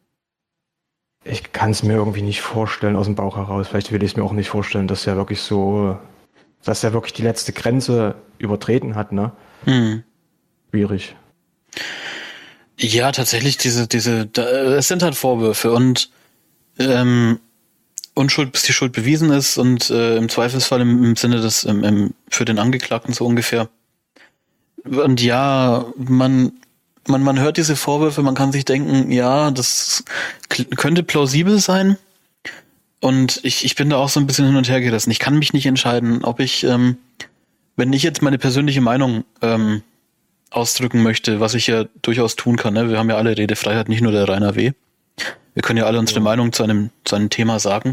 ich kann es mir irgendwie nicht vorstellen aus dem Bauch heraus. Vielleicht will ich es mir auch nicht vorstellen, dass er wirklich so, dass er wirklich die letzte Grenze übertreten hat, ne? Hm. Schwierig. Ja, tatsächlich, diese, diese, da, es sind halt Vorwürfe und ähm, Unschuld, bis die Schuld bewiesen ist und äh, im Zweifelsfall im, im Sinne des, im, im, für den Angeklagten so ungefähr. Und ja, man, man, man hört diese Vorwürfe, man kann sich denken, ja, das k- könnte plausibel sein. Und ich, ich bin da auch so ein bisschen hin und her gerissen. Ich kann mich nicht entscheiden, ob ich, ähm, wenn ich jetzt meine persönliche Meinung ähm, ausdrücken möchte, was ich ja durchaus tun kann, ne? Wir haben ja alle Redefreiheit, nicht nur der Rainer W. Wir können ja alle unsere ja. Meinung zu einem, zu einem Thema sagen.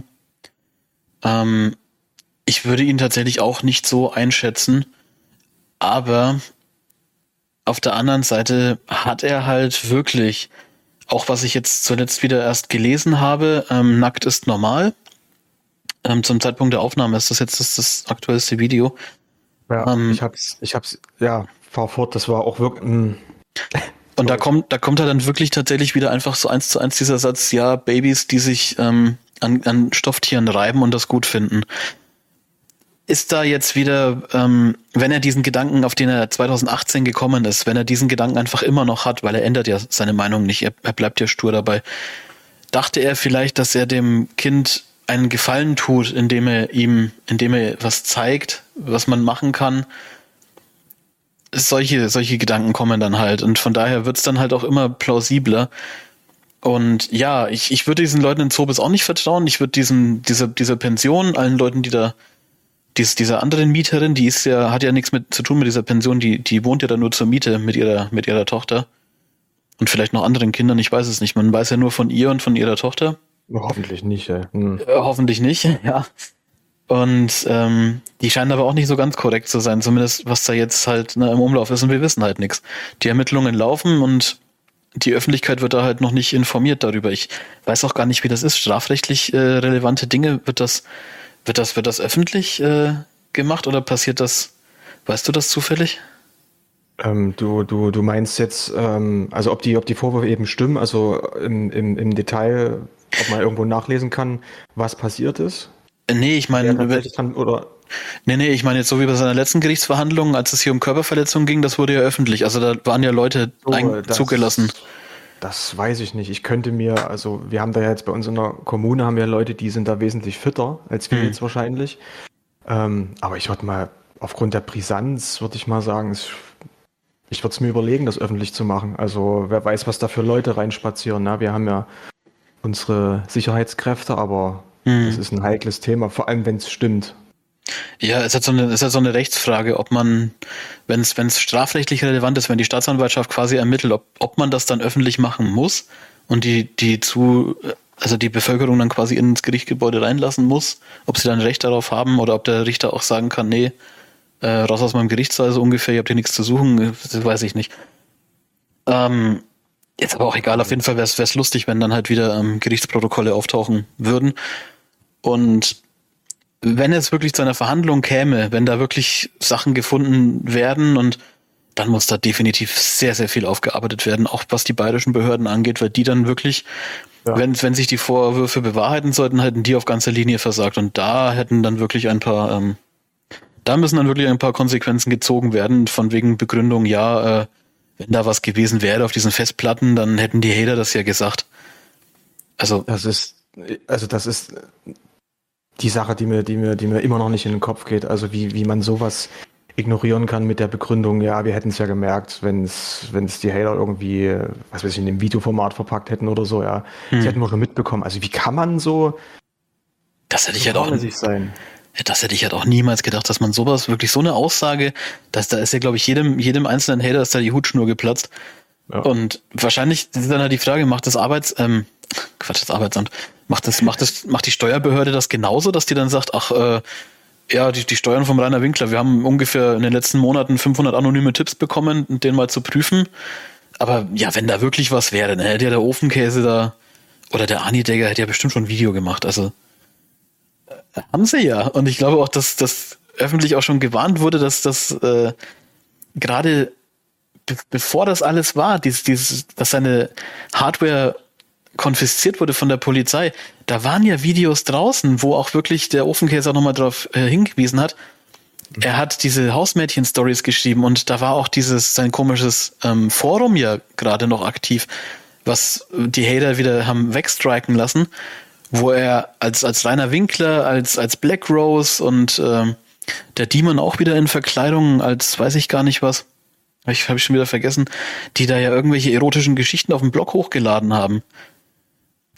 Ähm, ich würde ihn tatsächlich auch nicht so einschätzen, aber auf der anderen Seite hat er halt wirklich, auch was ich jetzt zuletzt wieder erst gelesen habe, ähm, Nackt ist normal. Ähm, zum Zeitpunkt der Aufnahme ist das jetzt das, das aktuellste Video. Ja, ähm, ich hab's, ich hab's, ja, fahr fort, das war auch wirklich... Mh. Und da kommt, da kommt halt dann wirklich tatsächlich wieder einfach so eins zu eins dieser Satz, ja, Babys, die sich ähm, an, an Stofftieren reiben und das gut finden. Ist da jetzt wieder, ähm, wenn er diesen Gedanken, auf den er zwanzig achtzehn gekommen ist, wenn er diesen Gedanken einfach immer noch hat, weil er ändert ja seine Meinung nicht, er, er bleibt ja stur dabei, dachte er vielleicht, dass er dem Kind einen Gefallen tut, indem er ihm, indem er was zeigt, was man machen kann. Solche, solche Gedanken kommen dann halt und von daher wird's dann halt auch immer plausibler. Und ja, ich, ich würde diesen Leuten in Zobis auch nicht vertrauen. Ich würde diesen, dieser, dieser Pension, allen Leuten, die da, dies, dieser anderen Mieterin, die ist ja, hat ja nichts mit zu tun mit dieser Pension, die, die wohnt ja da nur zur Miete mit ihrer, mit ihrer Tochter. Und vielleicht noch anderen Kindern, ich weiß es nicht. Man weiß ja nur von ihr und von ihrer Tochter. Hoffentlich nicht, ja. Hm. Äh, hoffentlich nicht, ja. Und ähm, die scheinen aber auch nicht so ganz korrekt zu sein, zumindest was da jetzt halt ne, im Umlauf ist und wir wissen halt nichts. Die Ermittlungen laufen und die Öffentlichkeit wird da halt noch nicht informiert darüber. Ich weiß auch gar nicht, wie das ist. Strafrechtlich äh, relevante Dinge, wird das, wird das, wird das öffentlich äh, gemacht oder passiert das, weißt du das zufällig? Ähm, du, du, du meinst jetzt, ähm, also ob die, ob die Vorwürfe eben stimmen, also im, im, im Detail, ob man irgendwo nachlesen kann, was passiert ist? Nee, ich meine, oder? Nee, nee, ich meine jetzt so wie bei seiner letzten Gerichtsverhandlung, als es hier um Körperverletzung ging, das wurde ja öffentlich. Also da waren ja Leute so, ein- das, zugelassen. Das weiß ich nicht. Ich könnte mir, also wir haben da ja jetzt bei uns in der Kommune, haben wir Leute, die sind da wesentlich fitter als wir Hm. jetzt wahrscheinlich. Ähm, aber ich würde mal, aufgrund der Brisanz, würde ich mal sagen, es, ich würde es mir überlegen, das öffentlich zu machen. Also wer weiß, was da für Leute reinspazieren. Ne? Wir haben ja unsere Sicherheitskräfte, aber Hm. das ist ein heikles Thema, vor allem wenn es stimmt. Ja, es ist halt so eine, es ist halt so eine Rechtsfrage, ob man, wenn es, wenn es strafrechtlich relevant ist, wenn die Staatsanwaltschaft quasi ermittelt, ob, ob man das dann öffentlich machen muss und die, die zu, also die Bevölkerung dann quasi ins Gerichtsgebäude reinlassen muss, ob sie dann Recht darauf haben oder ob der Richter auch sagen kann, nee, äh, raus aus meinem Gerichtssaal so ungefähr, ihr habt hier nichts zu suchen, das weiß ich nicht. Ähm, jetzt aber auch egal, auf jeden Fall wäre es lustig, wenn dann halt wieder ähm, Gerichtsprotokolle auftauchen würden. Und wenn es wirklich zu einer Verhandlung käme, wenn da wirklich Sachen gefunden werden und dann muss da definitiv sehr, sehr viel aufgearbeitet werden, auch was die bayerischen Behörden angeht, weil die dann wirklich, ja. wenn, wenn sich die Vorwürfe bewahrheiten sollten, hätten die auf ganzer Linie versagt und da hätten dann wirklich ein paar, ähm, da müssen dann wirklich ein paar Konsequenzen gezogen werden, von wegen Begründung, ja, äh, wenn da was gewesen wäre auf diesen Festplatten, dann hätten die Hater das ja gesagt. Also, das ist, also das ist die Sache, die mir, die mir, die mir immer noch nicht in den Kopf geht. Also wie, wie man sowas ignorieren kann mit der Begründung, ja, wir hätten es ja gemerkt, wenn es, wenn es die Hater irgendwie, was weiß ich, in dem Videoformat verpackt hätten oder so, ja. Hm. Das hätten wir schon mitbekommen. Also wie kann man so, das hätte ich so halt auch, sein? Das hätte ich halt auch niemals gedacht, dass man sowas, wirklich so eine Aussage, dass da ist ja, glaube ich, jedem, jedem einzelnen Hater ist da die Hutschnur geplatzt. Ja. Und wahrscheinlich ist dann halt die Frage, macht das Arbeits, ähm, Quatsch, das Arbeitsamt, macht das, macht das, macht die Steuerbehörde das genauso, dass die dann sagt, ach, äh, ja, die, die Steuern vom Rainer Winkler, wir haben ungefähr in den letzten Monaten fünfhundert anonyme Tipps bekommen, den mal zu prüfen. Aber ja, wenn da wirklich was wäre, dann hätte ja der Ofenkäse da, oder der Ani-Degger hätte ja bestimmt schon ein Video gemacht, also, äh, haben sie ja. Und ich glaube auch, dass das öffentlich auch schon gewarnt wurde, dass das, äh, gerade be- bevor das alles war, dieses, dieses, dass seine Hardware konfisziert wurde von der Polizei, da waren ja Videos draußen, wo auch wirklich der Ofenkäse auch nochmal drauf äh, hingewiesen hat. Er hat diese Hausmädchen-Stories geschrieben und da war auch dieses, sein komisches ähm, Forum ja gerade noch aktiv, was die Hater wieder haben wegstriken lassen, wo er als, als Rainer Winkler, als, als Black Rose und ähm, der Demon auch wieder in Verkleidung als weiß ich gar nicht was, ich habe ich schon wieder vergessen, die da ja irgendwelche erotischen Geschichten auf dem Blog hochgeladen haben.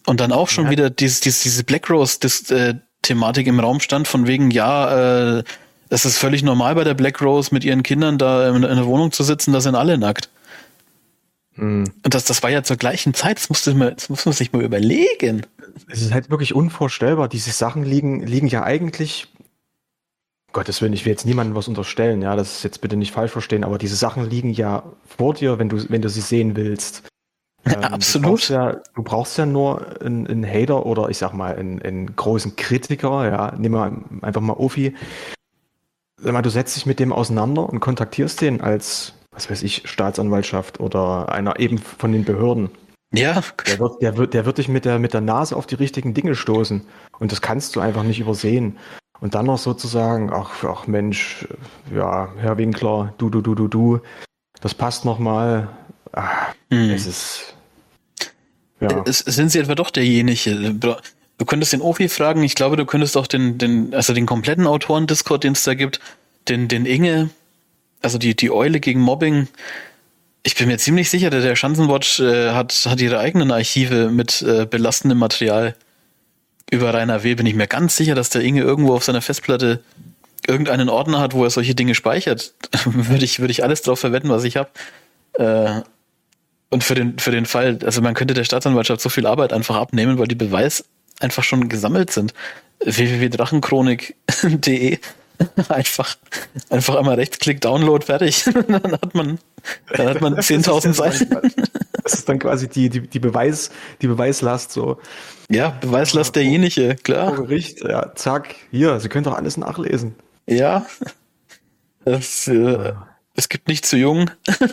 Und dann auch schon ja. wieder dieses, dieses, diese Black Rose-Thematik im Raum stand, von wegen, ja, äh, es ist völlig normal bei der Black Rose mit ihren Kindern da in, in der Wohnung zu sitzen, da sind alle nackt. Mhm. Und das, das war ja zur gleichen Zeit, das musste man, das muss man sich mal überlegen. Es ist halt wirklich unvorstellbar. Diese Sachen liegen, liegen ja eigentlich, Gottes Willen, ich will jetzt niemandem was unterstellen, ja, das ist jetzt bitte nicht falsch verstehen, aber diese Sachen liegen ja vor dir, wenn du, wenn du sie sehen willst. Ähm, Absolut. Du brauchst ja, du brauchst ja nur einen, einen Hater oder ich sag mal einen, einen großen Kritiker, ja, nehmen wir einfach mal Ofi. Sag mal, du setzt dich mit dem auseinander und kontaktierst den als, was weiß ich, Staatsanwaltschaft oder einer eben von den Behörden. Ja. Der wird, der wird, der wird dich mit der, mit der Nase auf die richtigen Dinge stoßen. Und das kannst du einfach nicht übersehen. Und dann noch sozusagen, ach, ach Mensch, ja, Herr Winkler, du, du, du, du, du, das passt nochmal. Ach, hm. Es ist, ja. Es, sind sie etwa doch derjenige? Du könntest den Ofi fragen, ich glaube, du könntest auch den, den, also den kompletten Autoren-Discord, den es da gibt, den, den Inge, also die, die Eule gegen Mobbing. Ich bin mir ziemlich sicher, der, der Schanzenwatch äh, hat, hat ihre eigenen Archive mit äh, belastendem Material. Über Rainer W. bin ich mir ganz sicher, dass der Inge irgendwo auf seiner Festplatte irgendeinen Ordner hat, wo er solche Dinge speichert. würde ich, würde ich alles drauf verwetten, was ich habe. Äh, und für den, für den Fall, also man könnte der Staatsanwaltschaft so viel Arbeit einfach abnehmen, weil die Beweise einfach schon gesammelt sind. w w w punkt drachenchronik punkt de einfach, einfach einmal Rechtsklick, Download, fertig. Dann hat man, dann hat man zehntausend Seiten. Das ist dann quasi die, die, die Beweis, die Beweislast, so. Ja, Beweislast derjenige, klar. Vor Gericht, ja, zack, hier, Sie können doch alles nachlesen. Ja. Das, äh, es gibt nicht zu jung.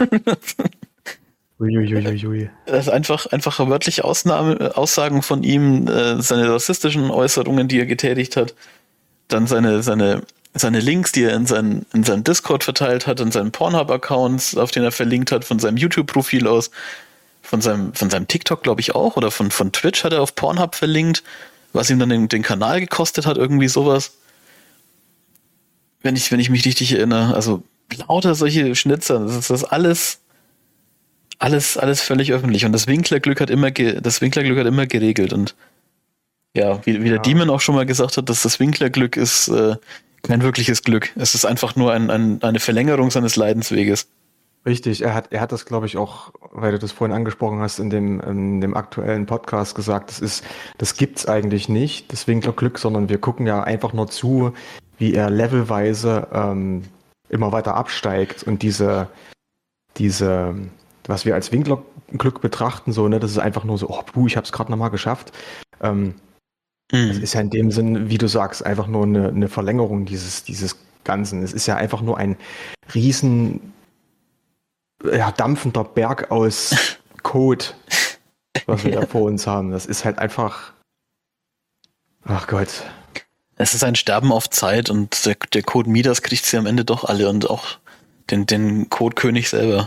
Uiuiuiui. Das ist einfach, einfach wörtliche Ausnahme, Aussagen von ihm, äh, seine rassistischen Äußerungen, die er getätigt hat, dann seine, seine, seine Links, die er in seinen, in seinem Discord verteilt hat, in seinen Pornhub-Accounts, auf den er verlinkt hat, von seinem YouTube-Profil aus, von seinem, von seinem TikTok, glaube ich auch, oder von, von Twitch hat er auf Pornhub verlinkt, was ihm dann den, den Kanal gekostet hat, irgendwie sowas. Wenn ich, wenn ich mich richtig erinnere, also lauter solche Schnitzer, das ist das alles, alles, alles völlig öffentlich. Und das Winklerglück hat immer, ge, das Winklerglück hat immer geregelt. Und ja, wie, wie der ja. Demon auch schon mal gesagt hat, dass das Winklerglück ist äh, kein wirkliches Glück. Es ist einfach nur ein, ein, eine Verlängerung seines Leidensweges. Richtig, er hat, er hat das, glaube ich, auch, weil du das vorhin angesprochen hast, in dem, in dem aktuellen Podcast gesagt, das ist, das gibt's eigentlich nicht, das Winklerglück, sondern wir gucken ja einfach nur zu, wie er levelweise ähm, immer weiter absteigt und diese, diese, was wir als Winklerglück betrachten, so, ne, das ist einfach nur so, oh, puh, ich hab's gerade nochmal geschafft. Ähm, mhm. Das ist ja in dem Sinn, wie du sagst, einfach nur eine, eine Verlängerung dieses, dieses Ganzen. Es ist ja einfach nur ein riesen ja, dampfender Berg aus Code, was wir ja. da vor uns haben. Das ist halt einfach, ach Gott. Es ist ein Sterben auf Zeit und der, der Code Midas kriegt sie am Ende doch alle und auch den, den Code-König selber.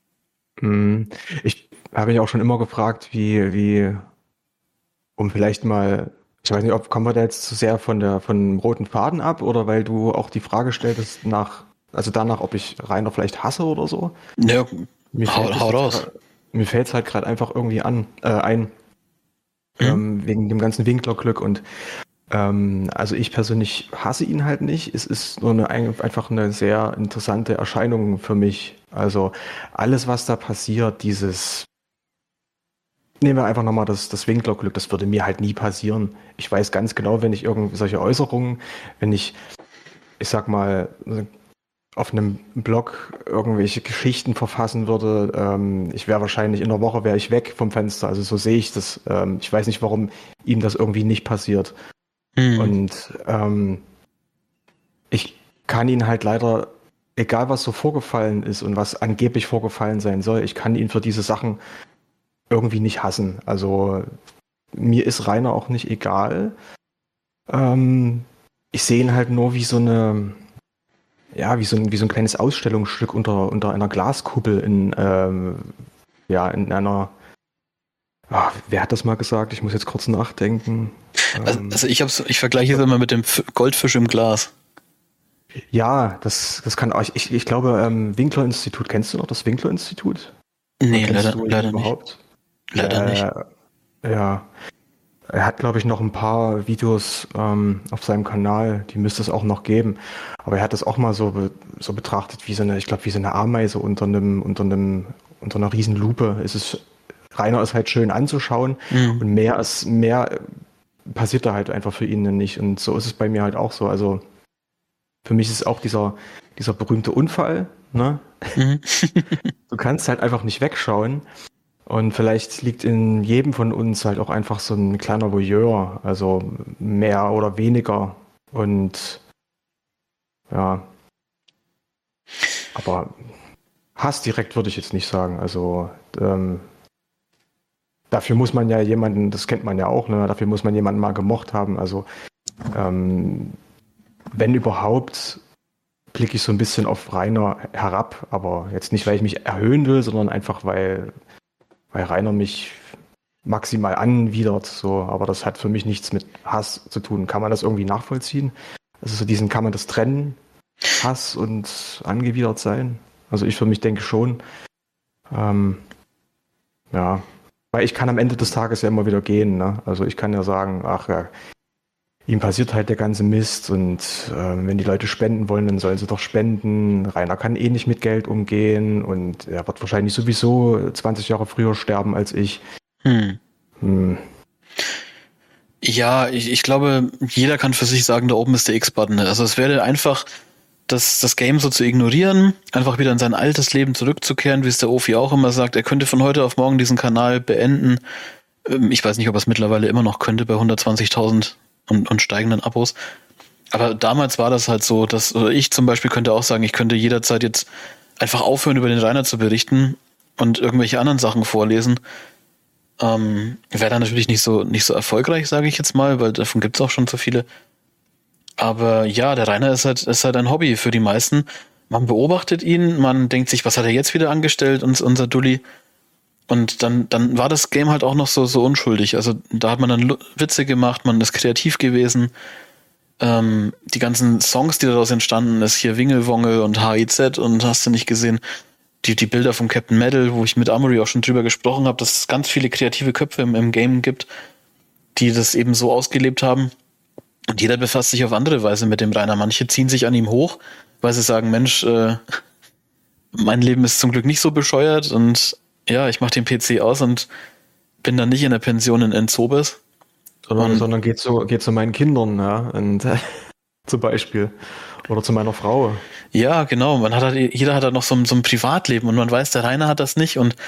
Ich habe mich auch schon immer gefragt, wie, wie, um vielleicht mal, ich weiß nicht, ob kommen wir da jetzt zu sehr von der, von dem roten Faden ab oder weil du auch die Frage stelltest nach, also danach, ob ich Rainer vielleicht hasse oder so. Ja, mir hau, hau raus. Grad, mir fällt es halt gerade einfach irgendwie an, äh, ein, mhm. ähm, wegen dem ganzen Winklerglück und ähm, also ich persönlich hasse ihn halt nicht. Es ist nur eine, einfach eine sehr interessante Erscheinung für mich. Also alles, was da passiert, dieses, nehmen wir einfach nochmal das, das Winklerglück, das würde mir halt nie passieren. Ich weiß ganz genau, wenn ich irgendwie solche Äußerungen, wenn ich, ich sag mal, auf einem Blog irgendwelche Geschichten verfassen würde, ähm, ich wäre wahrscheinlich in einer Woche wäre ich weg vom Fenster. Also so sehe ich das. Ähm, ich weiß nicht, warum ihm das irgendwie nicht passiert. Mhm. Und ähm, ich kann ihn halt leider, egal was so vorgefallen ist und was angeblich vorgefallen sein soll, ich kann ihn für diese Sachen irgendwie nicht hassen. Also mir ist Rainer auch nicht egal. Ähm, ich sehe ihn halt nur wie so eine, ja, wie so ein, wie so ein kleines Ausstellungsstück unter, unter einer Glaskuppel in, ähm, ja, in einer, ach, wer hat das mal gesagt? Ich muss jetzt kurz nachdenken. Also, also ich hab's, ich vergleiche es immer mit dem Goldfisch im Glas. Ja, das, das kann auch, ich, ich glaube, ähm, Winkler-Institut, kennst du noch das Winkler-Institut? Nee, leider, leider überhaupt? nicht. Leider äh, nicht. Ja, Er hat, glaube ich, noch ein paar Videos ähm, auf seinem Kanal, die müsste es auch noch geben. Aber er hat das auch mal so, be- so betrachtet, wie so eine, ich glaube, wie so eine Ameise unter einem, unter einem, unter einer riesen Lupe. Es ist, Rainer ist halt schön anzuschauen Mhm. und mehr ist, mehr passiert da halt einfach für ihn nicht. Und so ist es bei mir halt auch so. Also für mich ist es auch dieser, dieser berühmte Unfall, ne? Mhm. Du kannst halt einfach nicht wegschauen. Und vielleicht liegt in jedem von uns halt auch einfach so ein kleiner Voyeur, also mehr oder weniger. Und ja, aber Hass direkt würde ich jetzt nicht sagen. Also ähm, dafür muss man ja jemanden, das kennt man ja auch, ne? Dafür muss man jemanden mal gemocht haben. Also ähm, wenn überhaupt, blicke ich so ein bisschen auf Rainer herab, aber jetzt nicht, weil ich mich erhöhen will, sondern einfach, weil, weil Rainer mich maximal anwidert. So. Aber das hat für mich nichts mit Hass zu tun. Kann man das irgendwie nachvollziehen? Also so diesen, kann man das trennen? Hass und angewidert sein? Also ich für mich denke schon. Ähm, ja, weil ich kann am Ende des Tages ja immer wieder gehen. Ne? Also ich kann ja sagen, ach ja, ihm passiert halt der ganze Mist und äh, wenn die Leute spenden wollen, dann sollen sie doch spenden. Rainer kann eh nicht mit Geld umgehen und er wird wahrscheinlich sowieso zwanzig Jahre früher sterben als ich. Hm. Hm. Ja, ich, ich glaube, jeder kann für sich sagen, da oben ist der X-Button. Also es wäre einfach, das, das Game so zu ignorieren, einfach wieder in sein altes Leben zurückzukehren, wie es der Ofi auch immer sagt. Er könnte von heute auf morgen diesen Kanal beenden. Ähm, Ich weiß nicht, ob er es mittlerweile immer noch könnte bei hundertzwanzigtausend und, und steigenden Abos. Aber damals war das halt so, dass, oder ich zum Beispiel könnte auch sagen, ich könnte jederzeit jetzt einfach aufhören, über den Rainer zu berichten und irgendwelche anderen Sachen vorlesen. Ähm, wäre dann natürlich nicht so, nicht so erfolgreich, sage ich jetzt mal, weil davon gibt's auch schon so viele. Aber ja, der Rainer ist halt, ist halt ein Hobby für die meisten. Man beobachtet ihn, man denkt sich, was hat er jetzt wieder angestellt, uns, unser Dulli. Und dann, dann war das Game halt auch noch so, so unschuldig. Also da hat man dann Lu- Witze gemacht, man ist kreativ gewesen. Ähm, die ganzen Songs, die daraus entstanden ist, hier Wingelwongel und H I Z und hast du nicht gesehen, die, die Bilder vom Captain Metal, wo ich mit Amory auch schon drüber gesprochen habe, dass es ganz viele kreative Köpfe im, im Game gibt, die das eben so ausgelebt haben. Und jeder befasst sich auf andere Weise mit dem Rainer. Manche ziehen sich an ihm hoch, weil sie sagen, Mensch, äh, mein Leben ist zum Glück nicht so bescheuert und ja, ich mache den P C aus und bin dann nicht in der Pension in Enzobes. Sondern, Und- sondern geht zu, geht zu meinen Kindern, ja, und äh, zum Beispiel. Oder zu meiner Frau. Ja, genau. Man hat halt, jeder hat halt noch so ein, so ein Privatleben und man weiß, der Rainer hat das nicht. Und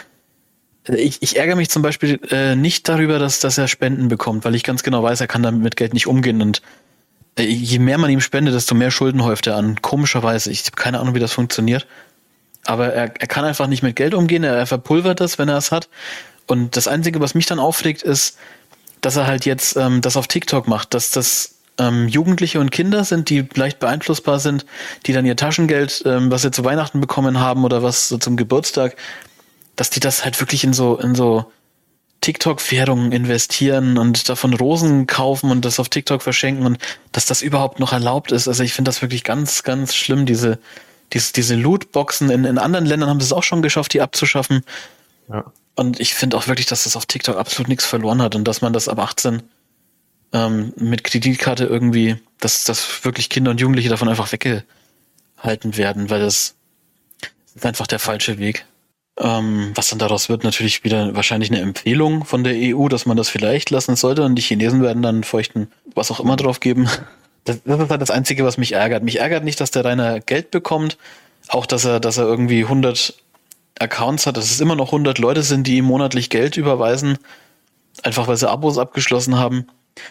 ich, ich ärgere mich zum Beispiel äh, nicht darüber, dass, dass er Spenden bekommt, weil ich ganz genau weiß, er kann damit mit Geld nicht umgehen. Und äh, je mehr man ihm spendet, desto mehr Schulden häuft er an. Komischerweise. Ich habe keine Ahnung, wie das funktioniert. Aber er, er kann einfach nicht mit Geld umgehen. Er, er verpulvert das, wenn er es hat. Und das Einzige, was mich dann aufregt, ist, dass er halt jetzt ähm, das auf TikTok macht, dass das ähm, Jugendliche und Kinder sind, die leicht beeinflussbar sind, die dann ihr Taschengeld, ähm, was sie zu Weihnachten bekommen haben oder was so zum Geburtstag, dass die das halt wirklich in so in so TikTok-Währungen investieren und davon Rosen kaufen und das auf TikTok verschenken und dass das überhaupt noch erlaubt ist. Also ich finde das wirklich ganz, ganz schlimm, diese diese, diese Lootboxen. In, in anderen Ländern haben sie es auch schon geschafft, die abzuschaffen. Ja. Und ich finde auch wirklich, dass das auf TikTok absolut nichts verloren hat und dass man das ab achtzehn ähm, mit Kreditkarte irgendwie, dass, dass wirklich Kinder und Jugendliche davon einfach weggehalten werden, weil das ist einfach der falsche Weg. Ähm, was dann daraus wird, natürlich wieder wahrscheinlich eine Empfehlung von der E U, dass man das vielleicht lassen sollte und die Chinesen werden dann feuchten, was auch immer drauf geben. Das, das ist halt das Einzige, was mich ärgert. Mich ärgert nicht, dass der Rainer Geld bekommt, auch dass er, dass er irgendwie hundert Accounts hat, dass es immer noch hundert Leute sind, die ihm monatlich Geld überweisen, einfach weil sie Abos abgeschlossen haben.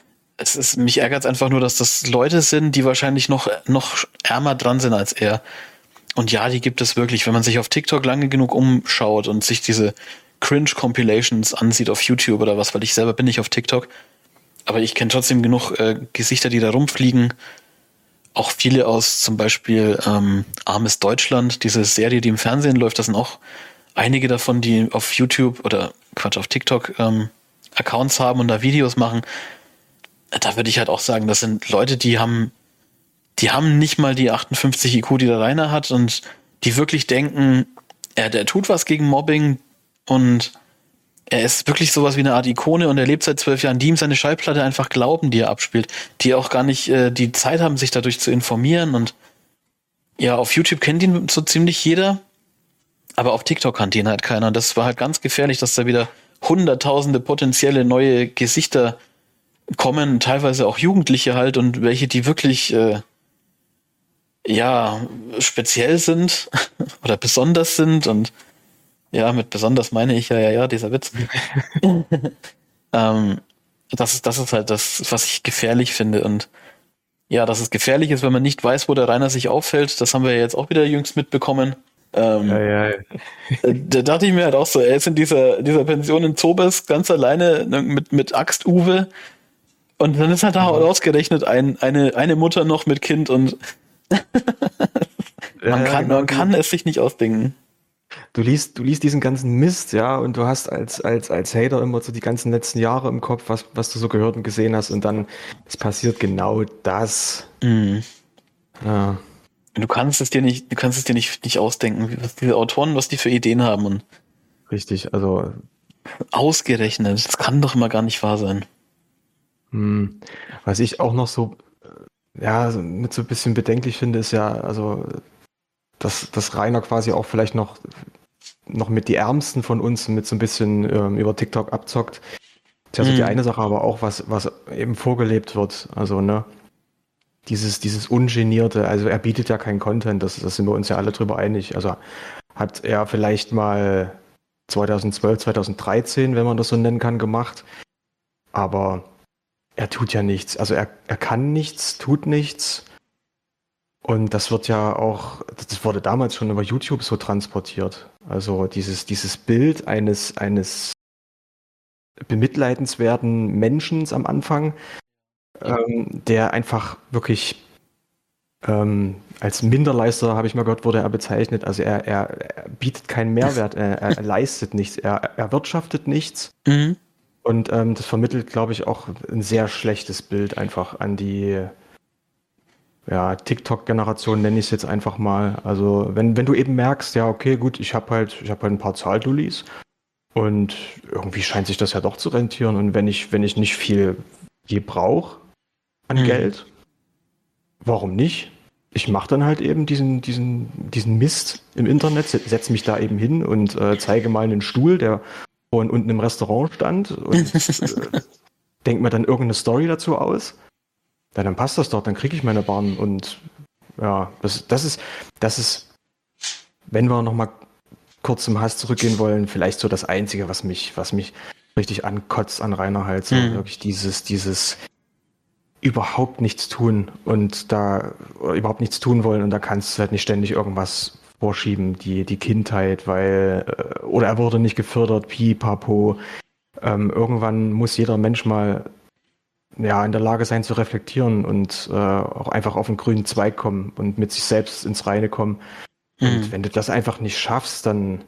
Es ist, mich ärgert es einfach nur, dass das Leute sind, die wahrscheinlich noch, noch ärmer dran sind als er. Und ja, die gibt es wirklich. Wenn man sich auf TikTok lange genug umschaut und sich diese Cringe-Compilations ansieht auf YouTube oder was, weil ich selber bin nicht auf TikTok, aber ich kenne trotzdem genug äh, Gesichter, die da rumfliegen. Auch viele aus zum Beispiel ähm, Armes Deutschland, diese Serie, die im Fernsehen läuft, das sind auch einige davon, die auf YouTube oder Quatsch, auf TikTok ähm, Accounts haben und da Videos machen. Da würde ich halt auch sagen, das sind Leute, die haben die haben nicht mal die achtundfünfzig I Q, die der Rainer hat und die wirklich denken, er, der tut was gegen Mobbing und er ist wirklich sowas wie eine Art Ikone und er lebt seit zwölf Jahren, die ihm seine Schallplatte einfach glauben, die er abspielt, die auch gar nicht äh, die Zeit haben, sich dadurch zu informieren. Und ja, auf YouTube kennt ihn so ziemlich jeder, aber auf TikTok kannte ihn halt keiner. Und das war halt ganz gefährlich, dass da wieder hunderttausende potenzielle neue Gesichter kommen, teilweise auch Jugendliche halt und welche, die wirklich äh, ja speziell sind oder besonders sind. Und ja, mit besonders meine ich ja, ja, ja, dieser Witz. ähm, das ist, das ist halt das, was ich gefährlich finde. Und ja, dass es gefährlich ist, wenn man nicht weiß, wo der Rainer sich aufhält, das haben wir ja jetzt auch wieder jüngst mitbekommen. Ähm, ja, ja, ja. Da dachte ich mir halt auch so, er ist in dieser, dieser Pension in Zobers ganz alleine mit, mit Axt Uwe und dann ist halt da ausgerechnet ein, eine, eine Mutter noch mit Kind und man, ja, kann, genau. man kann es sich nicht ausdenken. Du liest, du liest diesen ganzen Mist, ja, und du hast als, als, als Hater immer so die ganzen letzten Jahre im Kopf, was, was du so gehört und gesehen hast und dann es passiert genau das. Mhm. Ja. Du kannst es dir nicht, du kannst es dir nicht, nicht ausdenken, was diese Autoren, was die für Ideen haben und richtig, also ausgerechnet, das kann doch immer gar nicht wahr sein. Hm. Was ich auch noch so, ja, mit so ein bisschen bedenklich finde, ist ja, also, dass, dass Rainer quasi auch vielleicht noch, noch mit die Ärmsten von uns mit so ein bisschen ähm, über TikTok abzockt. Das ist ja so Mhm. die eine Sache, aber auch was, was eben vorgelebt wird. Also, ne, dieses, dieses Ungenierte, also er bietet ja keinen Content, das, das sind wir uns ja alle drüber einig. Also hat er vielleicht mal zweitausendzwölf, zweitausenddreizehn, wenn man das so nennen kann, gemacht. Aber er tut ja nichts. Also er, er kann nichts, tut nichts. Und das wird ja auch, das wurde damals schon über YouTube so transportiert. Also dieses, dieses Bild eines, eines bemitleidenswerten Menschen am Anfang, ähm, der einfach wirklich ähm, als Minderleister, habe ich mal gehört, wurde er bezeichnet. Also er, er, er bietet keinen Mehrwert, er, er leistet nichts, er erwirtschaftet nichts. Mhm. Und ähm, das vermittelt, glaube ich, auch ein sehr schlechtes Bild einfach an die ja, TikTok-Generation, nenne ich es jetzt einfach mal. Also wenn, wenn du eben merkst, ja, okay, gut, ich habe halt, ich habe halt ein paar Zahldullis und irgendwie scheint sich das ja doch zu rentieren. Und wenn ich, wenn ich nicht viel je brauche an Mhm. Geld, warum nicht? Ich mache dann halt eben diesen, diesen, diesen Mist im Internet, setze mich da eben hin und äh, zeige mal einen Stuhl, der vorhin unten im Restaurant stand und äh, denke mir dann irgendeine Story dazu aus. Ja, dann passt das doch, dann kriege ich meine Bahn und ja, das, das ist, das ist, wenn wir nochmal kurz im Hass zurückgehen wollen, vielleicht so das Einzige, was mich, was mich richtig ankotzt an Rainer halt, so Mhm. wirklich dieses, dieses überhaupt nichts tun und da oder überhaupt nichts tun wollen und da kannst du halt nicht ständig irgendwas vorschieben, die, die Kindheit, weil, äh, oder er wurde nicht gefördert, pipapo. Ähm, irgendwann muss jeder Mensch mal ja, in der Lage sein zu reflektieren und äh, auch einfach auf den grünen Zweig kommen und mit sich selbst ins Reine kommen. Und Mhm. wenn du das einfach nicht schaffst, dann,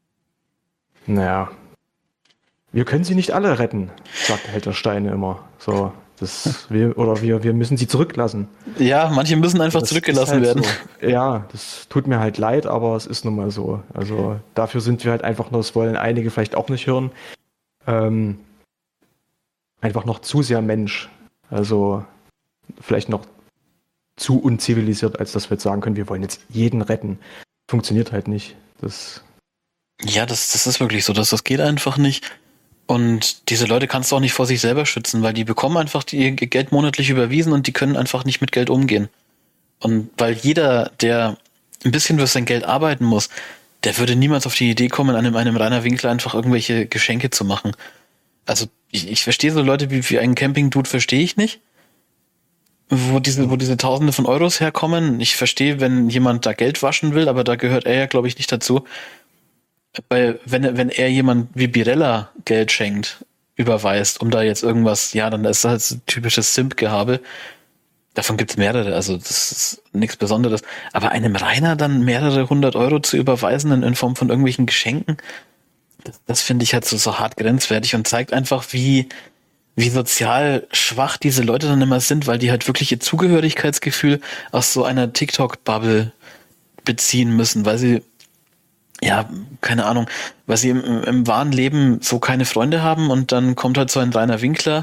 naja, wir können sie nicht alle retten, sagt Helter Steine immer. So, das, wir, oder wir, wir müssen sie zurücklassen. Ja, manche müssen einfach Das zurückgelassen ist halt werden. So. Ja, das tut mir halt leid, aber es ist nun mal so. Also dafür sind wir halt einfach nur, das wollen einige vielleicht auch nicht hören, ähm, einfach noch zu sehr Mensch. Also vielleicht noch zu unzivilisiert, als dass wir jetzt sagen können, wir wollen jetzt jeden retten. Funktioniert halt nicht. Das Ja, das, das ist wirklich so, dass das geht einfach nicht. Und diese Leute kannst du auch nicht vor sich selber schützen, weil die bekommen einfach die, ihr Geld monatlich überwiesen und die können einfach nicht mit Geld umgehen. Und weil jeder, der ein bisschen für sein Geld arbeiten muss, der würde niemals auf die Idee kommen, einem, einem Rainer Winkler einfach irgendwelche Geschenke zu machen. Also ich, ich verstehe so Leute wie, wie einen Camping-Dude, verstehe ich nicht. Wo diese, wo diese Tausende von Euros herkommen. Ich verstehe, wenn jemand da Geld waschen will, aber da gehört er ja, glaube ich, nicht dazu. Weil wenn er, wenn er jemand wie Birella Geld schenkt, überweist, um da jetzt irgendwas, ja, dann ist das halt so ein typisches Simp-Gehabe. Davon gibt's mehrere, also das ist nichts Besonderes. Aber einem Rainer dann mehrere hundert Euro zu überweisen in, in Form von irgendwelchen Geschenken, das, das finde ich halt so, so hart grenzwertig und zeigt einfach, wie, wie sozial schwach diese Leute dann immer sind, weil die halt wirklich ihr Zugehörigkeitsgefühl aus so einer TikTok-Bubble beziehen müssen, weil sie ja, keine Ahnung, weil sie im, im wahren Leben so keine Freunde haben und dann kommt halt so ein Rainer Winkler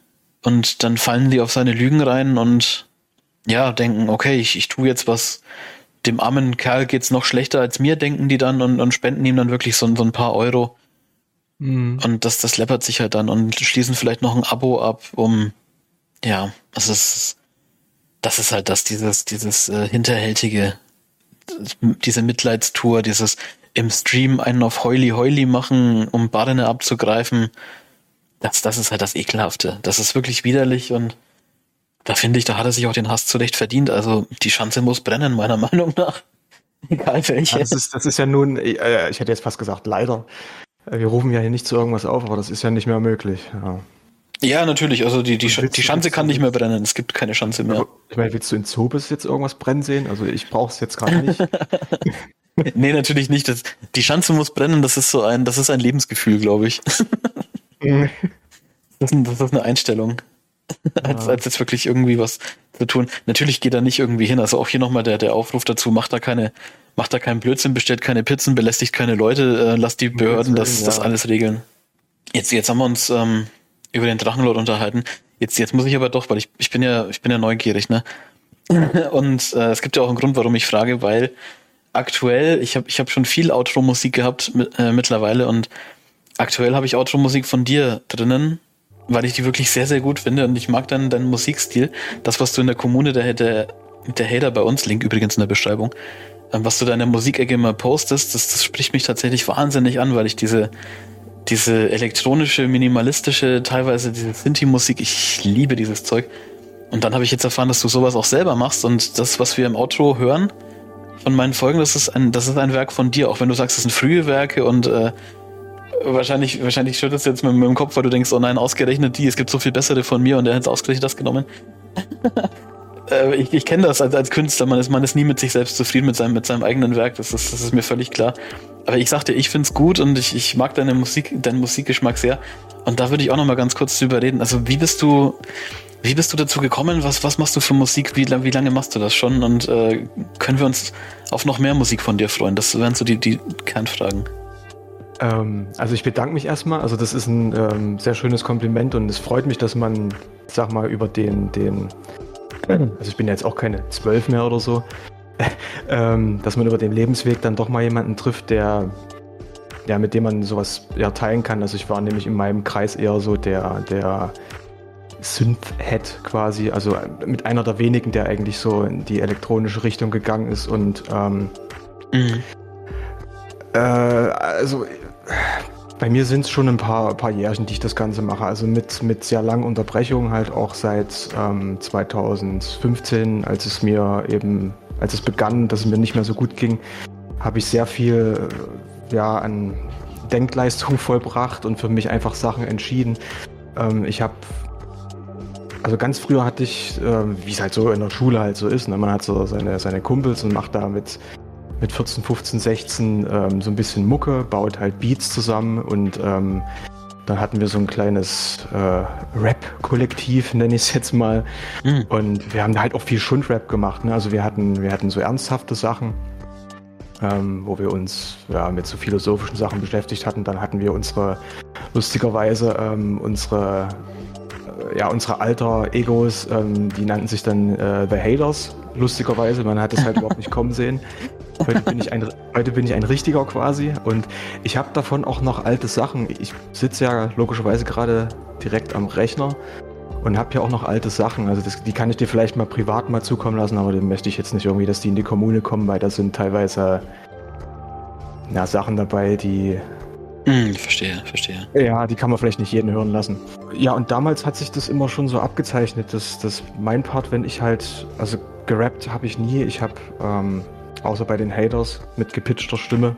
und dann fallen die auf seine Lügen rein und ja, denken, okay, ich, ich tue jetzt was, dem armen Kerl geht's noch schlechter als mir, denken die dann und, und spenden ihm dann wirklich so, so ein paar Euro. Mhm. Und das, das läppert sich halt dann und schließen vielleicht noch ein Abo ab, um, ja, das ist, das ist halt das, dieses, dieses äh, hinterhältige, diese Mitleidstour, dieses im Stream einen auf Heuli Heuli machen, um Barene abzugreifen, das, das ist halt das Ekelhafte. Das ist wirklich widerlich und da finde ich, da hat er sich auch den Hass zurecht verdient. Also die Schanze muss brennen, meiner Meinung nach. Egal welche. Ja, das ist, das ist ja nun, äh, ich hätte jetzt fast gesagt, leider. Wir rufen ja hier nicht zu irgendwas auf, aber das ist ja nicht mehr möglich. Ja, ja natürlich. Also die, die, Sch- die Schanze kann nicht mehr brennen. Es gibt keine Schanze mehr. Ich meine, willst du in Zobis jetzt irgendwas brennen sehen? Also ich brauche es jetzt gerade nicht. Nee, natürlich nicht. Das, die Schanze muss brennen, das ist so ein, das ist ein Lebensgefühl, glaube ich. das, ist ein, das ist eine Einstellung. als, als jetzt wirklich irgendwie was zu tun. Natürlich geht er nicht irgendwie hin. Also auch hier nochmal der, der Aufruf dazu, macht da keine, macht da keinen Blödsinn, bestellt keine Pizzen, belästigt keine Leute, äh, lasst die Behörden das, ja. das alles regeln. Jetzt, jetzt haben wir uns ähm, über den Drachenlord unterhalten. Jetzt, jetzt muss ich aber doch, weil ich, ich bin ja, ich bin ja neugierig, ne? Und äh, es gibt ja auch einen Grund, warum ich frage, weil aktuell, ich habe ich hab schon viel Outro-Musik gehabt mit, äh, mittlerweile und aktuell habe ich Outro-Musik von dir drinnen, weil ich die wirklich sehr, sehr gut finde und ich mag deinen, deinen Musikstil. Das, was du in der Kommune, der, der, der Hater bei uns, Link übrigens in der Beschreibung, ähm, was du da in der Musikecke immer postest, das, das spricht mich tatsächlich wahnsinnig an, weil ich diese, diese elektronische, minimalistische, teilweise diese Synthi-Musik, ich liebe dieses Zeug. Und dann habe ich jetzt erfahren, dass du sowas auch selber machst und das, was wir im Outro hören von meinen Folgen, das ist ein, das ist ein Werk von dir, auch wenn du sagst, das sind frühe Werke und äh, Wahrscheinlich, wahrscheinlich schüttelst du jetzt mit, mit dem Kopf, weil du denkst, oh nein, ausgerechnet die, es gibt so viel bessere von mir und er hat ausgerechnet das genommen. äh, ich ich kenne das als, als Künstler, man ist, man ist nie mit sich selbst zufrieden mit seinem, mit seinem eigenen Werk, das ist, das ist mir völlig klar. Aber ich sagte, ich find's gut und ich, ich mag deine Musik, deinen Musikgeschmack sehr. Und da würde ich auch noch mal ganz kurz drüber reden. Also wie bist du, wie bist du dazu gekommen? Was, was machst du für Musik? Wie, wie lange machst du das schon? Und äh, können wir uns auf noch mehr Musik von dir freuen? Das wären so die, die Kernfragen. Ähm, also ich bedanke mich erstmal, also das ist ein ähm, sehr schönes Kompliment und es freut mich, dass man, sag mal, über den, den also ich bin ja jetzt auch keine zwölf mehr oder so, ähm, dass man über den Lebensweg dann doch mal jemanden trifft, der, ja, mit dem man sowas ja, teilen kann. Also ich war nämlich in meinem Kreis eher so der, der Synth-Head quasi, also mit einer der wenigen, der eigentlich so in die elektronische Richtung gegangen ist und ähm, mhm. äh, also bei mir sind es schon ein paar, paar Jährchen, die ich das Ganze mache. Also mit, mit sehr langen Unterbrechungen halt auch seit ähm, zweitausendfünfzehn, als es mir eben, als es begann, dass es mir nicht mehr so gut ging, habe ich sehr viel ja, an Denkleistung vollbracht und für mich einfach Sachen entschieden. Ähm, ich habe, also ganz früher hatte ich, äh, wie es halt so in der Schule halt so ist, ne? Man hat so seine, seine Kumpels und macht da mit mit vierzehn, fünfzehn, sechzehn ähm, so ein bisschen Mucke, baut halt Beats zusammen und ähm, dann hatten wir so ein kleines äh, Rap-Kollektiv, nenne ich es jetzt mal. Mhm. Und wir haben da halt auch viel Schundrap gemacht. Ne? Also wir hatten, wir hatten so ernsthafte Sachen, ähm, wo wir uns ja, mit so philosophischen Sachen beschäftigt hatten. Dann hatten wir unsere, lustigerweise, ähm, unsere, äh, ja, unsere Alter-Egos, ähm, die nannten sich dann äh, The Haters, lustigerweise. Man hat es halt überhaupt nicht kommen sehen. Heute bin ich ein, heute bin ich ein richtiger quasi und ich habe davon auch noch alte Sachen. Ich sitze ja logischerweise gerade direkt am Rechner und habe ja auch noch alte Sachen. Also das, die kann ich dir vielleicht mal privat mal zukommen lassen, aber dann möchte ich jetzt nicht irgendwie, dass die in die Kommune kommen, weil da sind teilweise ja, Sachen dabei, die... Hm, verstehe, verstehe. Ja, die kann man vielleicht nicht jeden hören lassen. Ja, und damals hat sich das immer schon so abgezeichnet, dass, dass mein Part, wenn ich halt... Also gerappt habe ich nie. Ich habe... Ähm, außer bei den Haters mit gepitchter Stimme.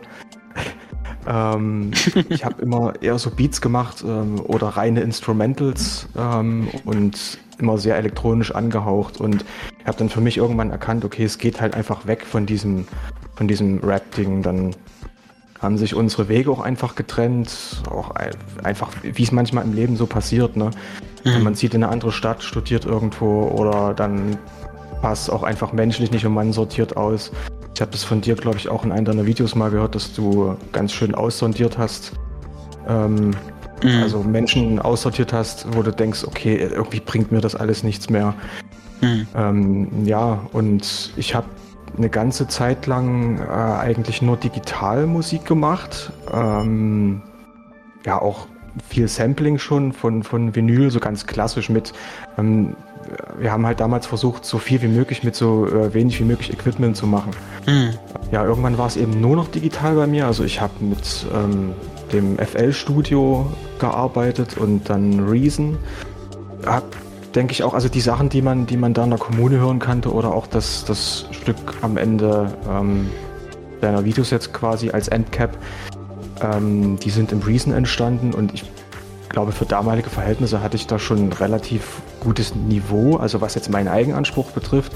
ähm, ich habe immer eher so Beats gemacht ähm, oder reine Instrumentals ähm, und immer sehr elektronisch angehaucht und habe dann für mich irgendwann erkannt, okay, es geht halt einfach weg von diesem, von diesem Rap-Ding. Dann haben sich unsere Wege auch einfach getrennt, auch einfach, wie es manchmal im Leben so passiert. Ne? Mhm. Man zieht in eine andere Stadt, studiert irgendwo oder dann passt auch einfach menschlich nicht und man sortiert aus. Ich habe das von dir, glaube ich, auch in einem deiner Videos mal gehört, dass du ganz schön aussondiert hast. Ähm, mhm. Also Menschen aussortiert hast, wo du denkst, okay, irgendwie bringt mir das alles nichts mehr. Mhm. Ähm, ja, und ich habe eine ganze Zeit lang äh, eigentlich nur Digitalmusik gemacht. Ähm, ja, auch viel Sampling schon von, von Vinyl, so ganz klassisch mit, ähm, wir haben halt damals versucht, so viel wie möglich mit so äh, wenig wie möglich Equipment zu machen. Mhm. Ja, irgendwann war es eben nur noch digital bei mir, also ich habe mit ähm, dem F L-Studio gearbeitet und dann Reason. Hab, denke ich auch, also die Sachen, die man, die man da in der Kommune hören kannte oder auch das, das Stück am Ende ähm, deiner Videos jetzt quasi als Endcap, ähm, die sind im Reason entstanden und ich glaube, für damalige Verhältnisse hatte ich da schon ein relativ gutes Niveau, also was jetzt meinen Eigenanspruch betrifft,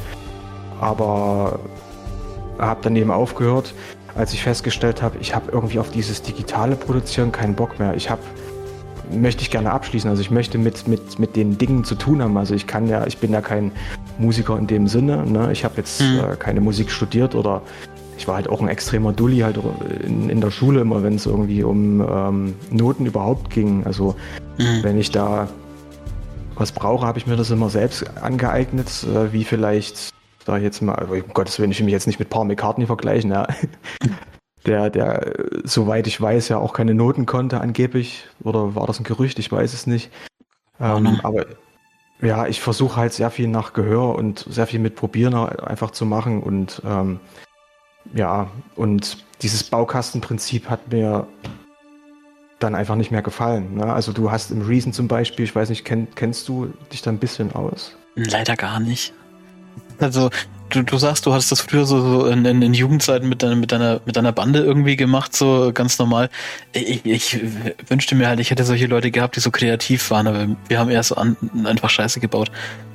aber habe dann eben aufgehört, als ich festgestellt habe, ich habe irgendwie auf dieses digitale Produzieren keinen Bock mehr. Ich habe möchte ich gerne abschließen. Also ich möchte mit, mit, mit den Dingen zu tun haben. Also ich kann ja, ich bin ja kein Musiker in dem Sinne. Ne? Ich habe jetzt mhm. äh, keine Musik studiert oder ich war halt auch ein extremer Dulli halt in, in der Schule immer, wenn es irgendwie um ähm, Noten überhaupt ging. Also mhm. wenn ich da was brauche, habe ich mir das immer selbst angeeignet, äh, wie vielleicht da jetzt mal, also um Gottes Willen, ich will mich jetzt nicht mit Paul McCartney vergleichen, ja. Der, der, soweit ich weiß, ja auch keine Noten konnte angeblich. Oder war das ein Gerücht? Ich weiß es nicht. Ähm, oh aber ja, ich versuche halt sehr viel nach Gehör und sehr viel mit Probieren einfach zu machen. Und ähm, ja, und dieses Baukastenprinzip hat mir dann einfach nicht mehr gefallen. Ne? Also du hast im Reason zum Beispiel, ich weiß nicht, kenn, kennst du dich da ein bisschen aus? Leider gar nicht. Also Du, du sagst, du hast das früher so, so in, in, in Jugendzeiten mit, deiner, mit, deiner, mit deiner Bande irgendwie gemacht, so ganz normal. Ich, ich wünschte mir halt, ich hätte solche Leute gehabt, die so kreativ waren, aber wir haben eher so an, einfach Scheiße gebaut.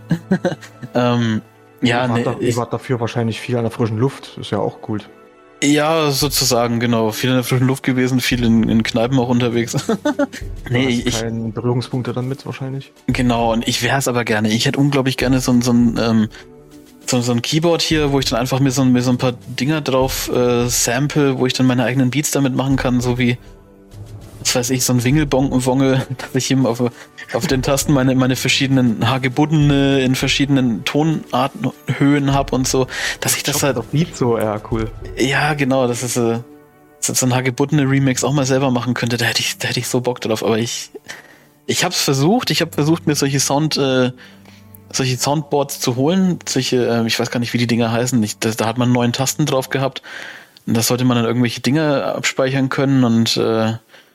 ähm, ja, ihr wart, nee, da, ihr wart dafür wahrscheinlich viel an der frischen Luft, ist ja auch gut. Ja, sozusagen, genau. Viel in der frischen Luft gewesen, viel in, in Kneipen auch unterwegs. nee, ich keine Berührungspunkte damit wahrscheinlich. Genau, und ich wäre es aber gerne. Ich hätte unglaublich gerne so, so ein ähm, So, so ein Keyboard hier, wo ich dann einfach mir so, mir so ein paar Dinger drauf äh, sample, wo ich dann meine eigenen Beats damit machen kann, so wie, was weiß ich, so ein Wingelbong-Wongel, dass ich eben auf, auf den Tasten meine, meine verschiedenen Hagebuttene in verschiedenen Tonarten, Höhen habe und so, dass ich das halt... Das Beat so, ja, cool. Ja, genau, das ist, äh, das ist so ein Hagebuttene-Remix auch mal selber machen könnte, da hätte ich, da hätte ich so Bock drauf, aber ich, ich hab's versucht, ich habe versucht, mir solche Sound, äh, solche Soundboards zu holen, solche, äh, ich weiß gar nicht, wie die Dinger heißen, ich, das, da hat man neun Tasten drauf gehabt und da sollte man dann irgendwelche Dinge abspeichern können und äh,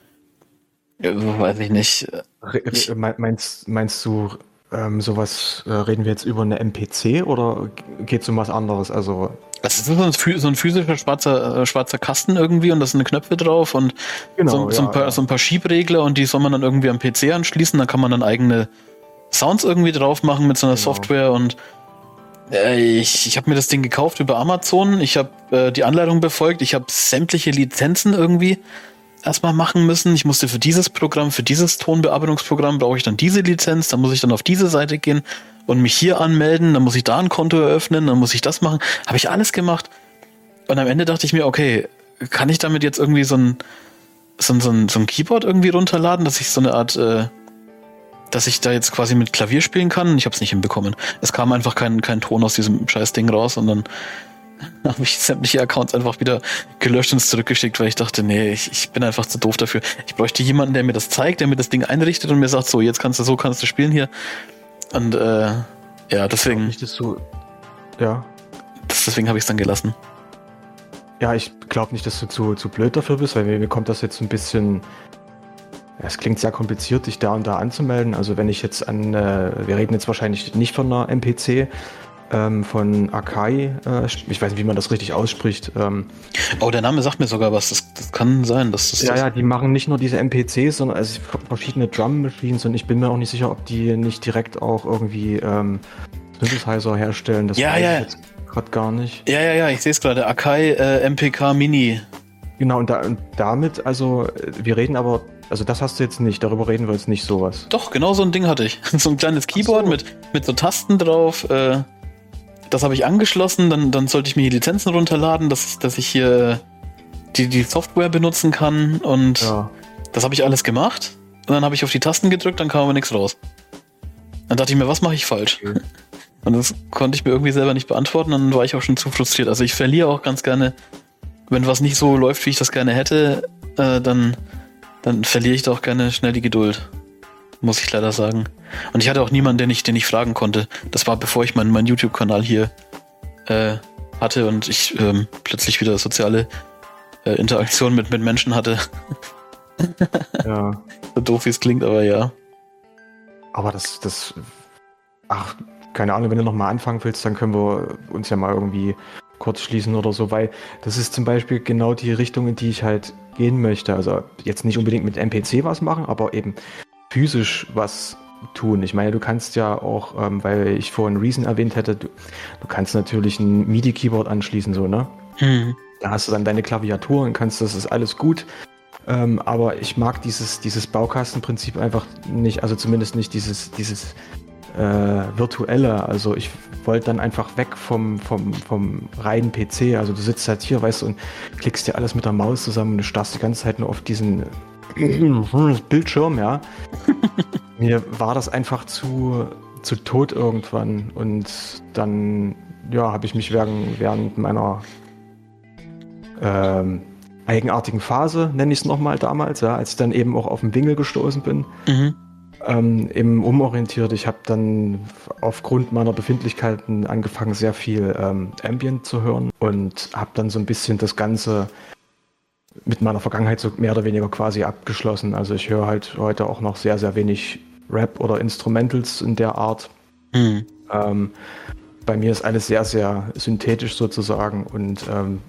weiß ich nicht. Ich, meinst, meinst du ähm, sowas, äh, reden wir jetzt über eine M P C oder geht es um was anderes? Also das ist so ein, so ein physischer schwarzer, äh, schwarzer Kasten irgendwie und da sind Knöpfe drauf und genau, so, so, ja, ein paar, ja. so ein paar Schiebregler und die soll man dann irgendwie am P C anschließen, dann kann man dann eigene Sounds irgendwie drauf machen mit so einer genau. Software und äh, ich, ich habe mir das Ding gekauft über Amazon, ich habe äh, die Anleitung befolgt, ich habe sämtliche Lizenzen irgendwie erstmal machen müssen, ich musste für dieses Programm, für dieses Tonbearbeitungsprogramm brauche ich dann diese Lizenz, dann muss ich dann auf diese Seite gehen und mich hier anmelden, dann muss ich da ein Konto eröffnen, dann muss ich das machen, habe ich alles gemacht und am Ende dachte ich mir, okay, kann ich damit jetzt irgendwie so ein so ein, so ein, so ein Keyboard irgendwie runterladen, dass ich so eine Art äh, dass ich da jetzt quasi mit Klavier spielen kann. Ich habe es nicht hinbekommen. Es kam einfach kein, kein Ton aus diesem scheiß Ding raus und dann habe ich sämtliche Accounts einfach wieder gelöscht und zurückgeschickt, weil ich dachte, nee, ich, ich bin einfach zu doof dafür. Ich bräuchte jemanden, der mir das zeigt, der mir das Ding einrichtet und mir sagt, so, jetzt kannst du so, kannst du spielen hier. Und äh, ja, deswegen... Nicht, dass du, ja. Das, deswegen habe ich es dann gelassen. Ja, ich glaube nicht, dass du zu, zu blöd dafür bist, weil mir, mir kommt das jetzt ein bisschen... Es klingt sehr kompliziert, dich da und da anzumelden. Also wenn ich jetzt an, äh, wir reden jetzt wahrscheinlich nicht von einer M P C, ähm, von Akai, äh, ich weiß nicht, wie man das richtig ausspricht. Ähm, oh, der Name sagt mir sogar was, das, das kann sein. Dass das ja, das ja, die machen nicht nur diese M P Cs, sondern also verschiedene Drum-Machines und ich bin mir auch nicht sicher, ob die nicht direkt auch irgendwie ähm, Synthesizer herstellen. Das ja, weiß ja. ich jetzt gerade gar nicht. Ja, ja, ja, ich sehe es gerade, Akai äh, M P K Mini. Genau, und, da, und damit, also wir reden aber, also das hast du jetzt nicht, darüber reden wir jetzt nicht sowas. Doch, genau so ein Ding hatte ich. So ein kleines Keyboard so. mit, mit so Tasten drauf, äh, das habe ich angeschlossen, dann, dann sollte ich mir hier Lizenzen runterladen, dass, dass ich hier die, die Software benutzen kann und Ja. das habe ich alles gemacht und dann habe ich auf die Tasten gedrückt, dann kam aber nichts raus. Dann dachte ich mir, was mache ich falsch? Okay. Und das konnte ich mir irgendwie selber nicht beantworten, dann war ich auch schon zu frustriert. Also ich verliere auch ganz gerne, wenn was nicht so läuft, wie ich das gerne hätte, äh, dann, dann verliere ich da auch gerne schnell die Geduld. Muss ich leider sagen. Und ich hatte auch niemanden, den ich, den ich fragen konnte. Das war bevor ich meinen, meinen YouTube-Kanal hier äh, hatte und ich ähm, plötzlich wieder soziale äh, Interaktion mit, mit Menschen hatte. Ja. So doof wie es klingt, aber ja. Aber das, das, ach, keine Ahnung, wenn du nochmal anfangen willst, dann können wir uns ja mal irgendwie kurz schließen oder so, weil das ist zum Beispiel genau die Richtung, in die ich halt gehen möchte. Also jetzt nicht unbedingt mit N P C was machen, aber eben physisch was tun. Ich meine, du kannst ja auch, ähm, weil ich vorhin Reason erwähnt hätte, du, du kannst natürlich ein MIDI-Keyboard anschließen, so, ne? Hm. Da hast du dann deine Klaviatur und kannst, das ist alles gut. Ähm, aber ich mag dieses, dieses Baukastenprinzip einfach nicht, also zumindest nicht dieses, dieses äh, virtuelle. Also ich wollte dann einfach weg vom, vom, vom reinen P C. Also du sitzt halt hier, weißt du, und klickst dir alles mit der Maus zusammen und du starrst die ganze Zeit nur auf diesen Bildschirm, ja. Mir war das einfach zu, zu tot irgendwann und dann, ja, habe ich mich während, während meiner ähm, eigenartigen Phase, nenne ich es nochmal damals, ja, als ich dann eben auch auf den Winkel gestoßen bin, Mhm. ähm, eben umorientiert. Ich habe dann aufgrund meiner Befindlichkeiten angefangen, sehr viel ähm, Ambient zu hören und habe dann so ein bisschen das Ganze mit meiner Vergangenheit so mehr oder weniger quasi abgeschlossen. Also ich höre halt heute auch noch sehr, sehr wenig Rap oder Instrumentals in der Art. Mhm. Ähm, bei mir ist alles sehr, sehr synthetisch sozusagen und ähm,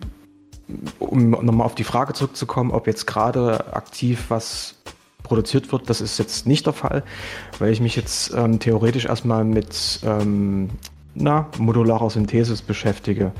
um nochmal auf die Frage zurückzukommen, ob jetzt gerade aktiv was produziert wird, das ist jetzt nicht der Fall, weil ich mich jetzt ähm, theoretisch erstmal mit ähm, na, modularer Synthesis beschäftige.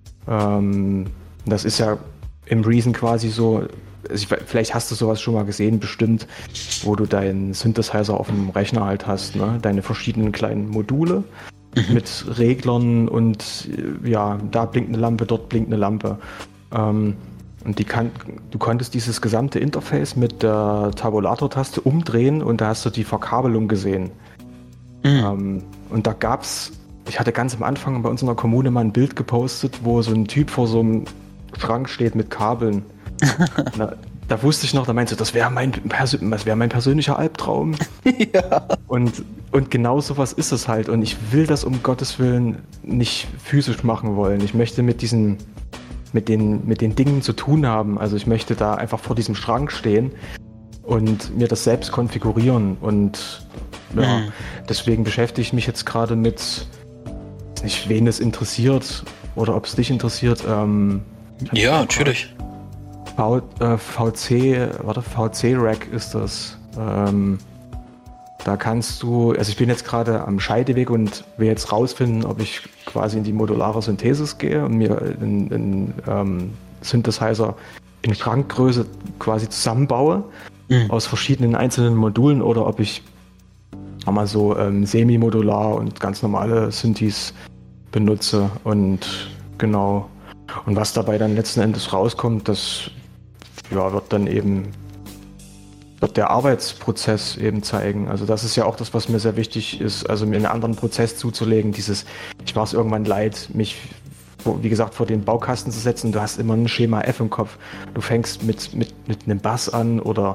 Ähm, das ist ja im Reason quasi so, ich, vielleicht hast du sowas schon mal gesehen, bestimmt, wo du deinen Synthesizer auf dem Rechner halt hast, ne? Deine verschiedenen kleinen Module mhm. mit Reglern und ja, da blinkt eine Lampe, dort blinkt eine Lampe. Ähm, und die kann, du konntest dieses gesamte Interface mit der Tabulator-Taste umdrehen und da hast du die Verkabelung gesehen. Mhm. Ähm, und da gab's, ich hatte ganz am Anfang bei uns in der Kommune mal ein Bild gepostet, wo so ein Typ vor so einem Schrank steht mit Kabeln. da, da wusste ich noch, da meinte, das wäre mein, das wär mein persönlicher Albtraum. Ja. Und, und genau sowas ist es halt. Und ich will das um Gottes Willen nicht physisch machen wollen. Ich möchte mit diesen, mit den, mit den Dingen zu tun haben. Also ich möchte da einfach vor diesem Schrank stehen und mir das selbst konfigurieren. Und ja, mhm. deswegen beschäftige ich mich jetzt gerade mit, nicht wen es interessiert oder ob es dich interessiert. Ähm, Ja, natürlich. V, äh, V C, warte, V C-Rack ist das. Ähm, da kannst du, also ich bin jetzt gerade am Scheideweg und will jetzt rausfinden, ob ich quasi in die modulare Synthesis gehe und mir einen ähm, Synthesizer in Schrankgröße quasi zusammenbaue mhm. aus verschiedenen einzelnen Modulen oder ob ich mal so ähm, semi-modular und ganz normale Synthes benutze und genau. Und was dabei dann letzten Endes rauskommt, das ja, wird dann eben wird der Arbeitsprozess eben zeigen. Also das ist ja auch das, was mir sehr wichtig ist, also mir einen anderen Prozess zuzulegen. Dieses, ich war es irgendwann leid, mich, wie gesagt, vor den Baukasten zu setzen. Du hast immer ein Schema F im Kopf. Du fängst mit, mit, mit einem Bass an oder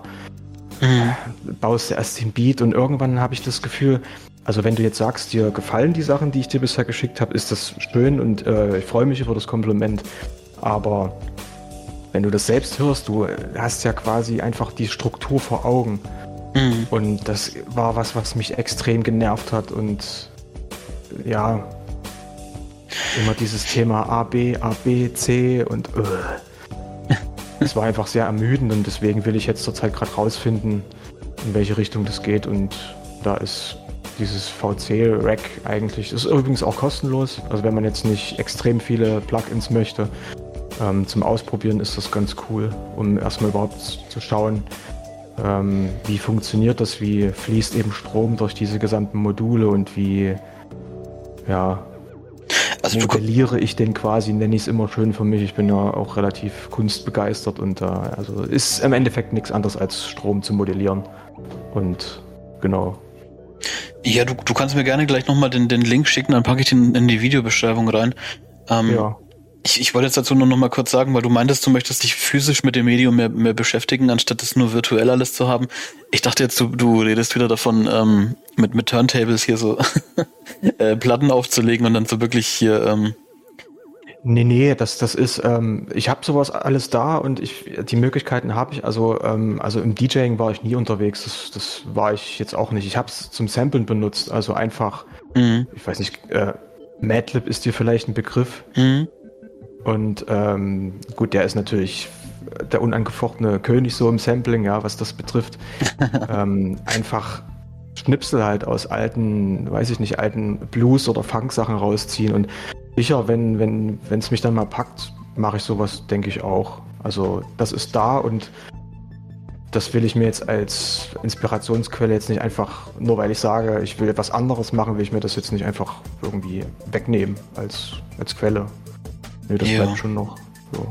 mhm. baust erst den Beat und irgendwann habe ich das Gefühl, also wenn du jetzt sagst, dir gefallen die Sachen, die ich dir bisher geschickt habe, ist das schön und äh, ich freue mich über das Kompliment. Aber wenn du das selbst hörst, du hast ja quasi einfach die Struktur vor Augen. Mhm. Und das war was, was mich extrem genervt hat. Und ja, immer dieses Thema A, B, A, B, C und äh. Es war einfach sehr ermüdend und deswegen will ich jetzt zurzeit gerade rausfinden, in welche Richtung das geht. Und da ist dieses V C-Rack eigentlich, ist übrigens auch kostenlos. Also wenn man jetzt nicht extrem viele Plugins möchte, ähm, zum Ausprobieren ist das ganz cool, um erstmal überhaupt zu schauen, ähm, wie funktioniert das, wie fließt eben Strom durch diese gesamten Module und wie, ja. Also du modelliere ich den quasi, nenne ich es immer schön für mich. Ich bin ja auch relativ kunstbegeistert und äh, also ist im Endeffekt nichts anderes als Strom zu modellieren. Und genau. Ja, du, du kannst mir gerne gleich nochmal den, den Link schicken, dann packe ich den in die Videobeschreibung rein. Ähm, ja. Ich, ich wollte jetzt dazu nur noch mal kurz sagen, weil du meintest, du möchtest dich physisch mit dem Medium mehr, mehr beschäftigen, anstatt es nur virtuell alles zu haben. Ich dachte jetzt, du, du redest wieder davon, ähm, mit, mit Turntables hier so äh, Platten aufzulegen und dann so wirklich hier... Ähm Nee, nee, das, das ist, ähm, ich habe sowas alles da und ich die Möglichkeiten habe ich, also ähm, also im DJing war ich nie unterwegs, das, das war ich jetzt auch nicht. Ich habe es zum Samplen benutzt, also einfach, mhm. ich weiß nicht, äh, Madlib ist dir vielleicht ein Begriff. Mhm. Und ähm, gut, der ist natürlich der unangefochtene König so im Sampling, ja, was das betrifft. ähm, einfach Schnipsel halt aus alten, weiß ich nicht, alten Blues- oder Funk-Sachen rausziehen. Und sicher, wenn wenn wenn es mich dann mal packt, mache ich sowas, denke ich auch. Also das ist da und das will ich mir jetzt als Inspirationsquelle jetzt nicht einfach, nur weil ich sage, ich will etwas anderes machen, will ich mir das jetzt nicht einfach irgendwie wegnehmen als, als Quelle. Nee, das ja. bleibt schon noch so.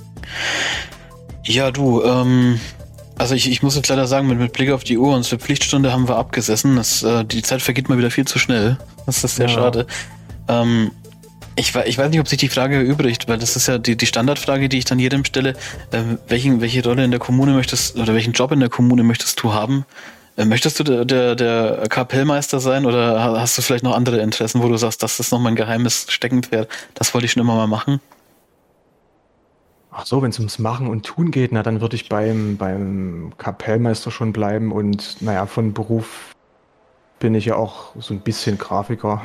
Ja, du, ähm, also ich, ich muss jetzt leider sagen, mit, mit Blick auf die Uhr, unsere Pflichtstunde haben wir abgesessen. Das, äh, die Zeit vergeht mal wieder viel zu schnell. Das ist sehr Ja. schade. Ähm, ich, ich weiß nicht, ob sich die Frage erübrigt, weil das ist ja die, die Standardfrage, die ich dann jedem stelle. Ähm, welchen, welche Rolle in der Kommune möchtest, oder welchen Job in der Kommune möchtest du haben? Äh, möchtest du der, der, der Kapellmeister sein oder hast du vielleicht noch andere Interessen, wo du sagst, das ist noch mein geheimes Steckenpferd, das wollte ich schon immer mal machen? Ach so, wenn es ums Machen und Tun geht, na dann würde ich beim, beim Kapellmeister schon bleiben und naja, von Beruf bin ich ja auch so ein bisschen Grafiker.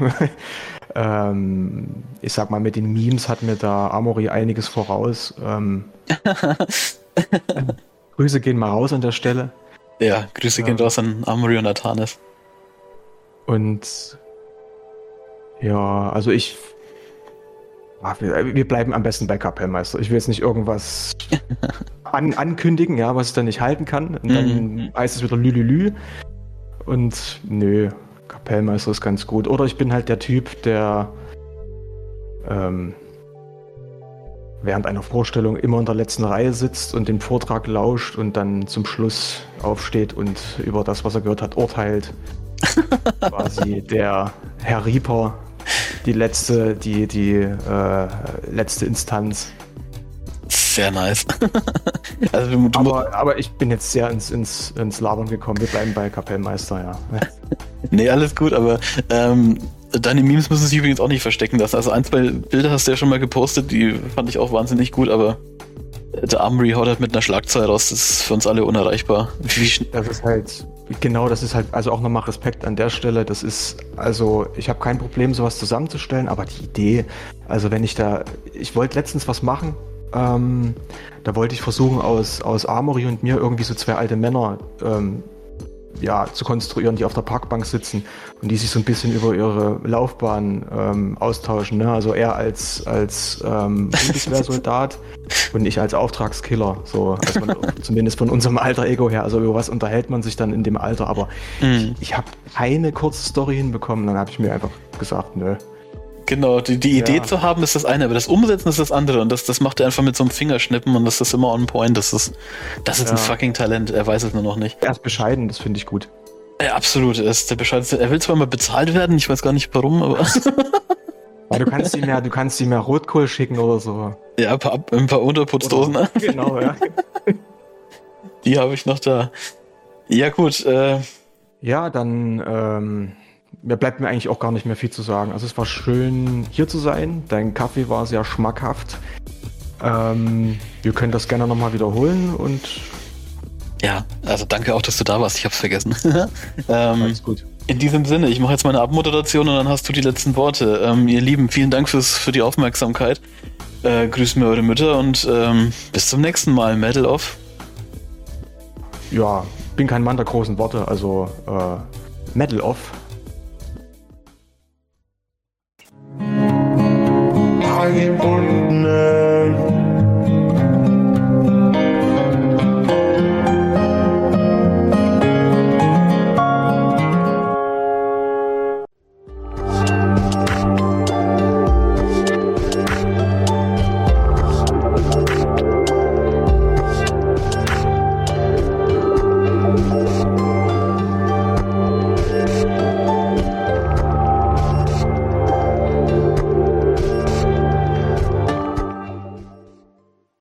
ähm, ich sag mal, mit den Memes hat mir da Amory einiges voraus. Ähm, Grüße gehen mal raus an der Stelle. Ja, Grüße gehen Ja. raus an Amory und Atanes. Und ja, also ich. Ach, wir, wir bleiben am besten bei Kapellmeister. Ich will jetzt nicht irgendwas an, ankündigen, ja, was ich dann nicht halten kann. Und dann Mhm. heißt es wieder Lülülü. Und nö, Kapellmeister ist ganz gut. Oder ich bin halt der Typ, der ähm, während einer Vorstellung immer in der letzten Reihe sitzt und den Vortrag lauscht und dann zum Schluss aufsteht und über das, was er gehört hat, urteilt. Quasi der Herr Rieper, die letzte, die, die äh, letzte Instanz. Sehr nice. Also du, du Aber, aber ich bin jetzt sehr ins, ins, ins Labern gekommen. Wir bleiben bei Kapellmeister, ja. Nee, alles gut, aber ähm, deine Memes müssen sich übrigens auch nicht verstecken lassen. Also ein, zwei Bilder hast du ja schon mal gepostet, die fand ich auch wahnsinnig gut, aber der Amory haut halt mit einer Schlagzeile raus, das ist für uns alle unerreichbar. Wie schn- Das ist halt, genau, das ist halt, also auch nochmal Respekt an der Stelle. Das ist, also ich habe kein Problem, sowas zusammenzustellen, aber die Idee, also wenn ich da, ich wollte letztens was machen, ähm, da wollte ich versuchen, aus, aus Amory und mir irgendwie so zwei alte Männer ähm, ja, zu konstruieren, die auf der Parkbank sitzen und die sich so ein bisschen über ihre Laufbahn ähm, austauschen. Ne? Also er als, als ähm, Bundeswehrsoldat und ich als Auftragskiller. So, also man, zumindest von unserem alter Ego her. Also über was unterhält man sich dann in dem Alter? Aber Mhm. ich, ich habe keine kurze Story hinbekommen. Dann habe ich mir einfach gesagt, nö. Genau, die, die Idee Ja. zu haben ist das eine, aber das Umsetzen ist das andere und das, das macht er einfach mit so einem Fingerschnippen und das ist immer on point. Das ist, das ist Ja. ein fucking Talent, er weiß es nur noch nicht. Er ist bescheiden, das finde ich gut. Ja, absolut, er ist der bescheidenste. Er will zwar mal bezahlt werden, ich weiß gar nicht warum, aber Ja, du kannst ihm ja, du kannst ihm ja Rotkohl schicken oder so. ja, ein paar, ein paar Unterputzdosen, Oder- Genau, ja. die habe ich noch da. Ja gut, äh, Ja, dann ähm, mir bleibt mir eigentlich auch gar nicht mehr viel zu sagen. Also es war schön hier zu sein. Dein Kaffee war sehr schmackhaft. Ähm, wir können das gerne nochmal wiederholen und ja, also danke auch, dass du da warst, ich hab's vergessen. ähm, alles gut. In diesem Sinne, ich mache jetzt meine Abmoderation und dann hast du die letzten Worte. Ähm, ihr Lieben, vielen Dank fürs, für die Aufmerksamkeit. Äh, grüßt mir eure Mütter und ähm, bis zum nächsten Mal. Medal of. Ja, bin kein Mann der großen Worte, also äh, Medal off.